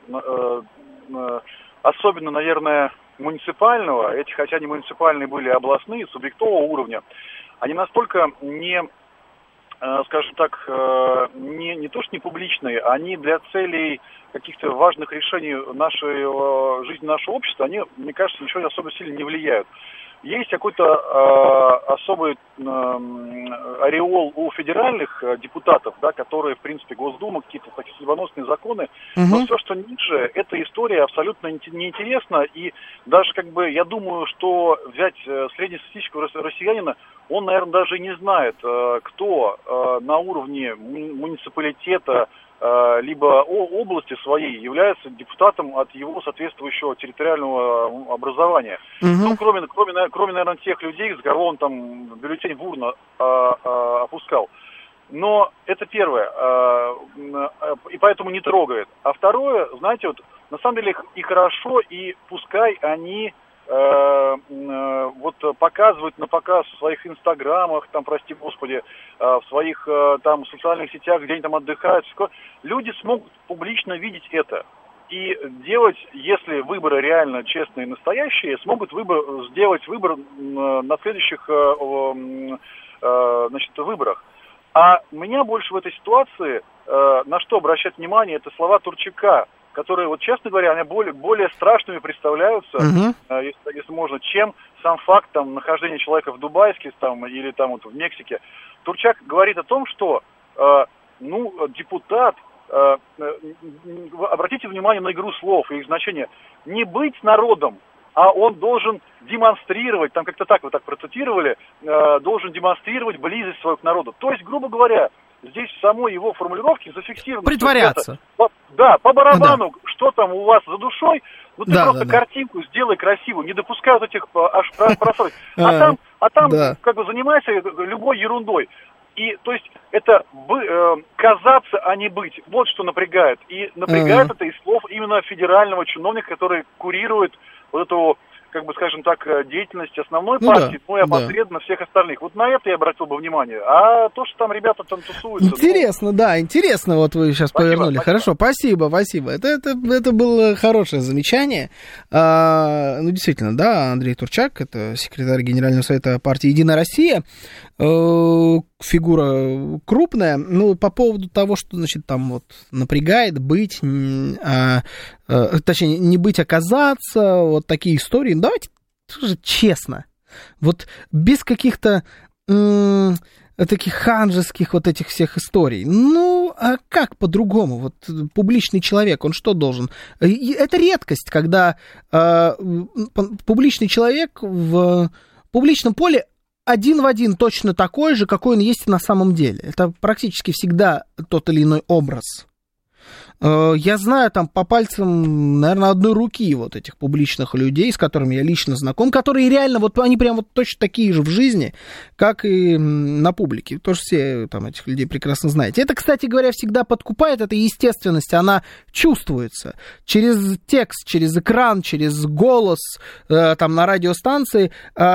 особенно, наверное, муниципального, эти, хотя они муниципальные были областные, субъектового уровня, они настолько не, скажем так, не, не то что не публичные, они для целей каких-то важных решений нашей жизни, нашего общества, они, мне кажется, ничего особо сильно не влияют. Есть какой-то э, особый э, ореол у федеральных э, депутатов, да, которые, в принципе, Госдума, какие-то такие судьбоносные законы, угу. Но все, что ниже, эта история абсолютно неинтересна, и даже, как бы, я думаю, что взять э, среднестатистического россиянина, он, наверное, даже не знает, э, кто э, на уровне муниципалитета, либо области своей является депутатом от его соответствующего территориального образования. Угу. Ну, кроме, кроме, кроме, наверное, тех людей, за кого он там бюллетень в урну а, а, опускал. Но это первое, а, и поэтому не трогает. А второе, знаете, вот на самом деле и хорошо, и пускай они вот показывают на показ в своих инстаграмах, там, прости господи, в своих там социальных сетях, где они там отдыхают, люди смогут публично видеть это и делать, если выборы реально честные и настоящие, смогут выбор, сделать выбор на следующих значит, выборах. А меня больше в этой ситуации, на что обращать внимание, это слова Турчака. которые, вот честно говоря, они более, более страшными представляются, угу. э, если, если можно, чем сам факт там, нахождения человека в Дубайске там, или там вот в Мексике. Турчак говорит о том, что э, ну, депутат, э, э, обратите внимание на игру слов и их значение, не быть народом, а он должен демонстрировать, там как-то так вы так процитировали, э, должен демонстрировать близость свою к народу. То есть, грубо говоря, здесь в самой его формулировке зафиксировано... Притворяться. По, да, по барабану, да. Что там у вас за душой, ну ты да, просто да, картинку да. сделай красивую, не допускай вот этих аж просрочек. А там, а там как бы занимайся любой ерундой. И, то есть, это э, казаться, а не быть. Вот что напрягает. И напрягает это из слов именно федерального чиновника, который курирует вот эту, как бы, скажем так, деятельность основной ну партии, да, ну и опосредованно да. всех остальных. Вот на это я обратил бы внимание. А то, что там ребята там тусуются... Интересно, ну... да, интересно, вот вы сейчас спасибо, повернули. Спасибо. Хорошо, спасибо, спасибо. Это, это, это было хорошее замечание. А, ну, действительно, да, Андрей Турчак, это секретарь Генерального совета партии «Единая Россия», фигура крупная. Ну, по поводу того, что, значит, там вот напрягает быть, а, а, точнее, не быть, оказаться, вот такие истории. Давайте тоже честно. Вот без каких-то м- таких ханжеских вот этих всех историй. Ну, а как по-другому? Вот публичный человек, он что должен? Это редкость, когда а, публичный человек в публичном поле один в один точно такой же, какой он есть на самом деле. Это практически всегда тот или иной образ. Я знаю там по пальцам, наверное, одной руки вот этих публичных людей, с которыми я лично знаком, которые реально, вот они прям вот точно такие же в жизни, как и на публике. Тоже все там этих людей прекрасно знаете. Это, кстати говоря, всегда подкупает, эта естественность, она чувствуется через текст, через экран, через голос, там на радиостанции.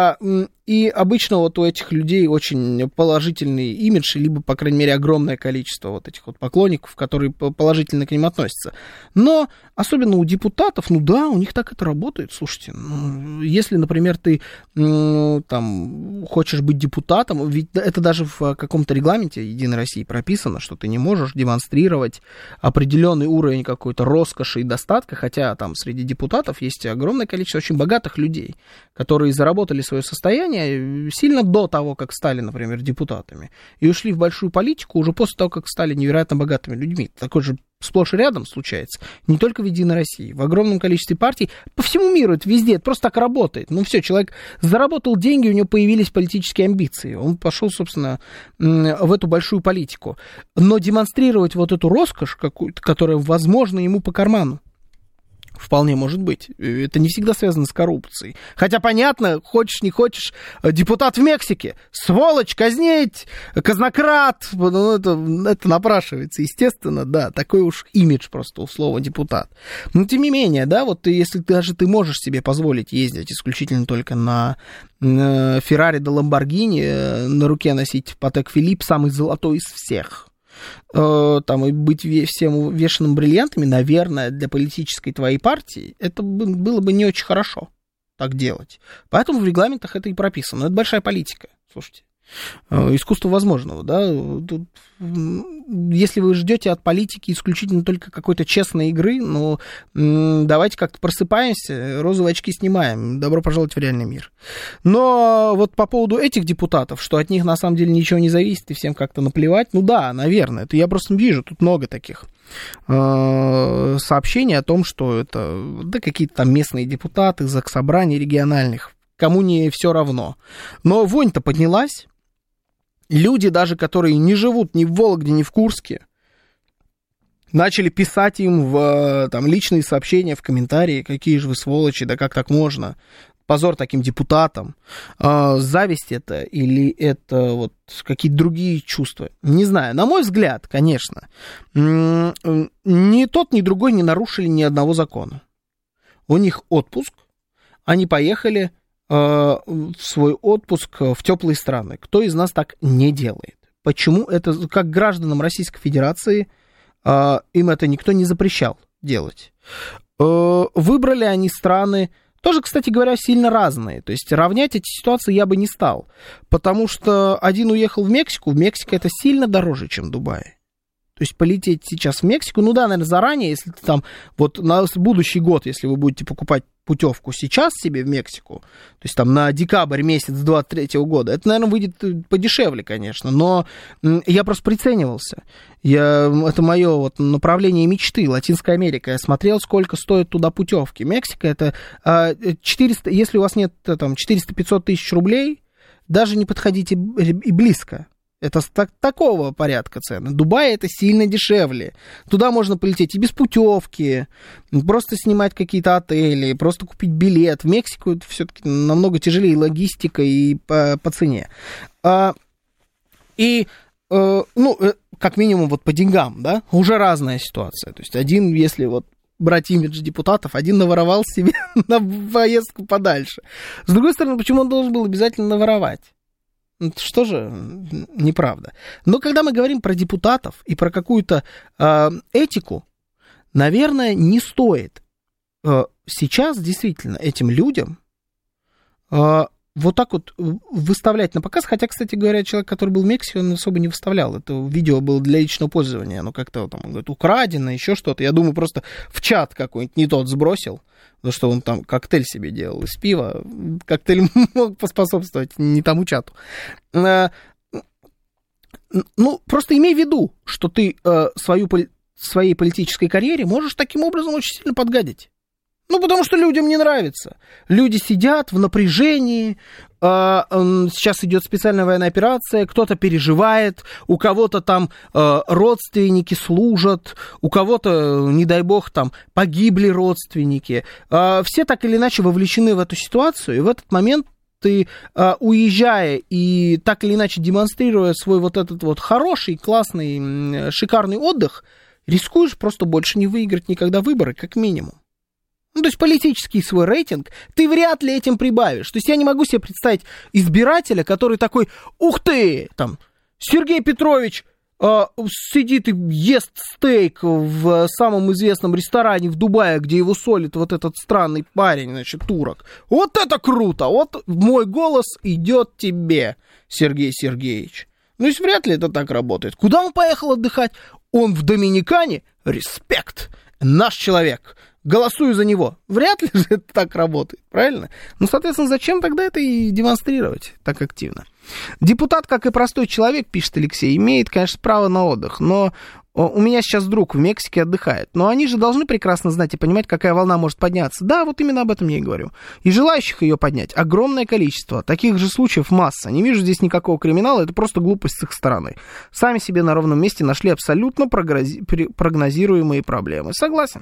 И обычно вот у этих людей очень положительный имидж, либо, по крайней мере, огромное количество вот этих вот поклонников, которые положительно к ним относятся. Но особенно у депутатов, ну да, у них так это работает, слушайте. Ну, если, например, ты ну, там хочешь быть депутатом, ведь это даже в каком-то регламенте Единой России прописано, что ты не можешь демонстрировать определенный уровень какой-то роскоши и достатка, хотя там среди депутатов есть огромное количество очень богатых людей, которые заработали свое состояние сильно до того, как стали, например, депутатами, и ушли в большую политику уже после того, как стали невероятно богатыми людьми. Такое же сплошь и рядом случается, не только в Единой России, в огромном количестве партий, по всему миру, это везде, это просто так работает. Ну все, человек заработал деньги, у него появились политические амбиции, он пошел, собственно, в эту большую политику. Но демонстрировать вот эту роскошь какую-то, которая, возможно, ему по карману, вполне может быть. Это не всегда связано с коррупцией. Хотя, понятно, хочешь, не хочешь, депутат в Мексике, сволочь, казнить, казнократ, ну, это, это напрашивается, естественно, да, такой уж имидж просто у слова депутат. Но, тем не менее, да, вот ты, если даже ты можешь себе позволить ездить исключительно только на Феррари да Ламборгини, на руке носить Патек Филипп, самый золотой из всех, там, и быть всем вешенным бриллиантами, наверное, для политической твоей партии, это было бы не очень хорошо так делать. Поэтому в регламентах это и прописано. Но это большая политика, слушайте. Искусство возможного, да. Тут, если вы ждете от политики исключительно только какой-то честной игры, ну, давайте как-то просыпаемся, розовые очки снимаем, добро пожаловать в реальный мир. Но вот по поводу этих депутатов, что от них на самом деле ничего не зависит и всем как-то наплевать, ну да, наверное, это я просто вижу, тут много таких э, сообщений о том, что это да, какие-то там местные депутаты, заксобраний региональных, кому не все равно. Но вонь-то поднялась. Люди, даже которые не живут ни в Вологде, ни в Курске, начали писать им в там, личные сообщения, в комментарии, какие же вы сволочи, да как так можно, позор таким депутатам. А, зависть это или это вот какие-то другие чувства? Не знаю. На мой взгляд, конечно, ни тот, ни другой не нарушили ни одного закона. У них отпуск, они поехали в свой отпуск в теплые страны. Кто из нас так не делает? Почему это, как гражданам Российской Федерации, им это никто не запрещал делать? Выбрали они страны, тоже, кстати говоря, сильно разные. То есть равнять эти ситуации я бы не стал. Потому что один уехал в Мексику, в Мексике это сильно дороже, чем Дубай. То есть полететь сейчас в Мексику, ну да, наверное, заранее, если ты там, вот на будущий год, если вы будете покупать путевку сейчас себе в Мексику, то есть там на декабрь месяц двадцать третьего года, это, наверное, выйдет подешевле, конечно, но я просто приценивался. Я, это мое вот направление мечты, Латинская Америка. Я смотрел, сколько стоит туда путевки. Мексика это четыреста, если у вас нет там четыреста-пятьсот тысяч рублей, даже не подходите и близко. Это так, такого порядка цены. Дубай это сильно дешевле. Туда можно полететь и без путевки, просто снимать какие-то отели, просто купить билет. В Мексику это все-таки намного тяжелее и логистика, и по, по цене. А, и, а, ну, как минимум, вот по деньгам, да, уже разная ситуация. То есть один, если вот брать имидж депутатов, один наворовал себе на поездку подальше. С другой стороны, почему он должен был обязательно наворовать? Что же неправда. Но когда мы говорим про депутатов и про какую-то э, этику, наверное, не стоит э, сейчас действительно этим людям э, вот так вот выставлять на показ. Хотя, кстати говоря, человек, который был в Мексике, он особо не выставлял. Это видео было для личного пользования. Оно как-то там, он говорит, украдено, еще что-то. Я думаю, просто в чат какой-нибудь не тот сбросил. Потому что он там коктейль себе делал из пива. Коктейль мог поспособствовать не тому чату. Ну, просто имей в виду, что ты свою, своей политической карьере можешь таким образом очень сильно подгадить. Ну, потому что людям не нравится. Люди сидят в напряжении, сейчас идет специальная военная операция, кто-то переживает, у кого-то там родственники служат, у кого-то, не дай бог, там погибли родственники. Все так или иначе вовлечены в эту ситуацию, и в этот момент ты, уезжая и так или иначе демонстрируя свой вот этот вот хороший, классный, шикарный отдых, рискуешь просто больше не выиграть никогда выборы, как минимум. Ну, то есть политический свой рейтинг ты вряд ли этим прибавишь. То есть я не могу себе представить избирателя, который такой, ух ты, там, Сергей Петрович э, сидит и ест стейк в самом известном ресторане в Дубае, где его солит вот этот странный парень, значит, турок. Вот это круто, вот мой голос идет тебе, Сергей Сергеевич. Ну, то есть вряд ли это так работает. Куда он поехал отдыхать? Он в Доминикане? Респект, наш человек. Голосую за него. Вряд ли же это так работает, правильно? Ну, соответственно, зачем тогда это и демонстрировать так активно? Депутат, как и простой человек, пишет Алексей, имеет, конечно, право на отдых, но у меня сейчас друг в Мексике отдыхает. Но они же должны прекрасно знать и понимать, какая волна может подняться. Да, вот именно об этом я и говорю. И желающих ее поднять огромное количество. Таких же случаев масса. Не вижу здесь никакого криминала, это просто глупость с их стороны. Сами себе на ровном месте нашли абсолютно прогнозируемые проблемы. Согласен.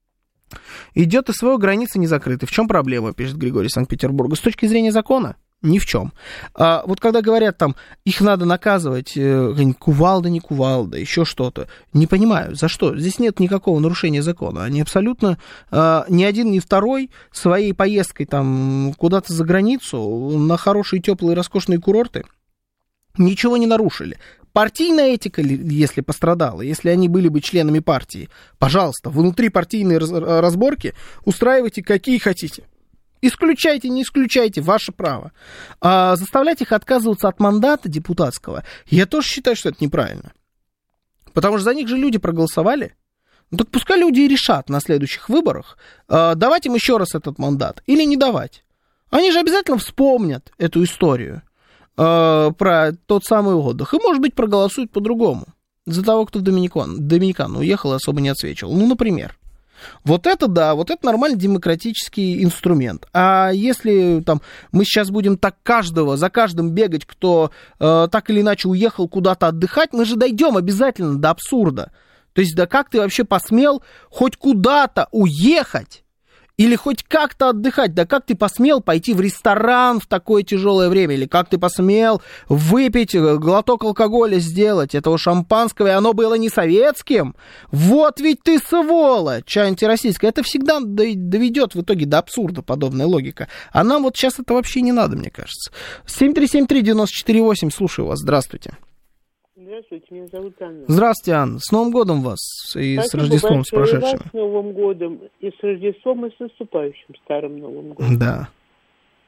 Идет СВО, границы не закрыты. В чем проблема, пишет Григорий из Санкт-Петербурга? С точки зрения закона? Ни в чем. А вот когда говорят там, их надо наказывать, э, кувалда, не кувалда, еще что-то, не понимаю, за что? Здесь нет никакого нарушения закона. Они абсолютно, э, ни один, ни второй своей поездкой там куда-то за границу, на хорошие, теплые, роскошные курорты ничего не нарушили. Партийная этика, если пострадала, если они были бы членами партии, пожалуйста, внутрипартийные разборки устраивайте какие хотите. Исключайте, не исключайте, ваше право. А заставлять их отказываться от мандата депутатского, я тоже считаю, что это неправильно. Потому что за них же люди проголосовали. Ну так пускай люди и решат на следующих выборах, а, давать им еще раз этот мандат или не давать. Они же обязательно вспомнят эту историю про тот самый отдых, и, может быть, проголосуют по-другому. За того, кто в Доминикан, Доминикан уехал и особо не отсвечивал. Ну, например. Вот это, да, вот это нормальный демократический инструмент. А если там мы сейчас будем так каждого, за каждым бегать, кто э, так или иначе уехал куда-то отдыхать, мы же дойдем обязательно до абсурда. То есть, да как ты вообще посмел хоть куда-то уехать? Или хоть как-то отдыхать, да как ты посмел пойти в ресторан в такое тяжелое время, или как ты посмел выпить глоток алкоголя, сделать этого шампанского, и оно было не советским? Вот ведь ты сволочь антироссийская. Это всегда доведет в итоге до абсурда подобная логика. А нам вот сейчас это вообще не надо, мне кажется. семь три семь три девять четыре восемь, слушаю вас, здравствуйте. Здравствуйте, меня зовут Анна. Здравствуйте, Анна. С Новым годом вас и Спасибо с Рождеством, с прошедшим. С Новым годом, и с Рождеством, и с наступающим Старым Новым годом. Да.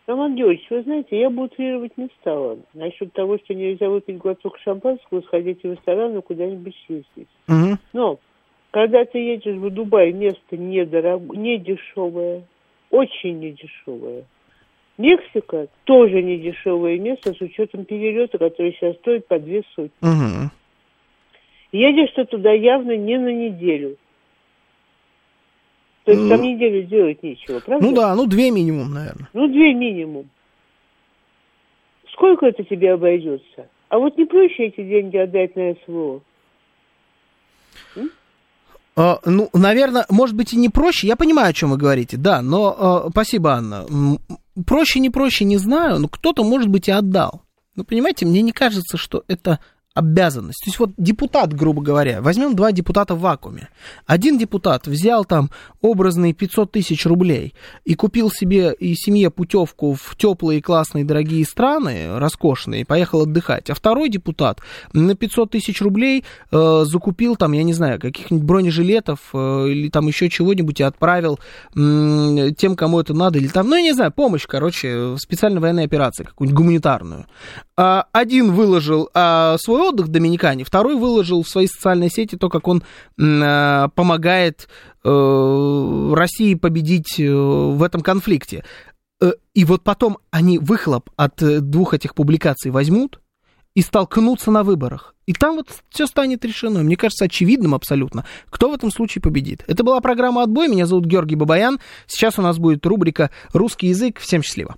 Роман Георгиевич, вы знаете, я бы утрировать не стала. Насчет того, что нельзя выпить глоток шампанского, сходить в ресторан и куда-нибудь съездить. Угу. Но, когда ты едешь в Дубай, место недорогое, не дешевое, очень недешевое. Мексика тоже недешевое место с учетом перелета, который сейчас стоит по две сотни. Угу. Едешь ты туда явно не на неделю. То есть там неделю делать нечего, правда? Ну да, ну две минимум, наверное. Ну две минимум. Сколько это тебе обойдется? А вот не проще эти деньги отдать на СВО? М? Uh, ну, наверное, может быть и не проще. Я понимаю, о чем вы говорите, да, но uh, спасибо, Анна. Проще, не проще, не знаю, но кто-то, может быть, и отдал. Ну, понимаете, мне не кажется, что это обязанность. То есть вот депутат, грубо говоря, возьмем два депутата в вакууме. Один депутат взял там образные пятьсот тысяч рублей и купил себе и семье путевку в теплые, классные, дорогие страны, роскошные, и поехал отдыхать. А второй депутат на пятьсот тысяч рублей э, закупил там, я не знаю, каких-нибудь бронежилетов э, или там еще чего-нибудь и отправил э, тем, кому это надо, или там, ну, я не знаю, помощь, короче, специальной военной операции, какую-нибудь гуманитарную. А один выложил а, свой отдых в Доминикане, второй выложил в свои социальные сети то, как он э, помогает э, России победить э, в этом конфликте. Э, и вот потом они выхлоп от э, двух этих публикаций возьмут и столкнутся на выборах. И там вот все станет решено. Мне кажется, очевидным абсолютно, кто в этом случае победит. Это была программа «Отбой». Меня зовут Георгий Бабаян. Сейчас у нас будет рубрика «Русский язык». Всем счастливо.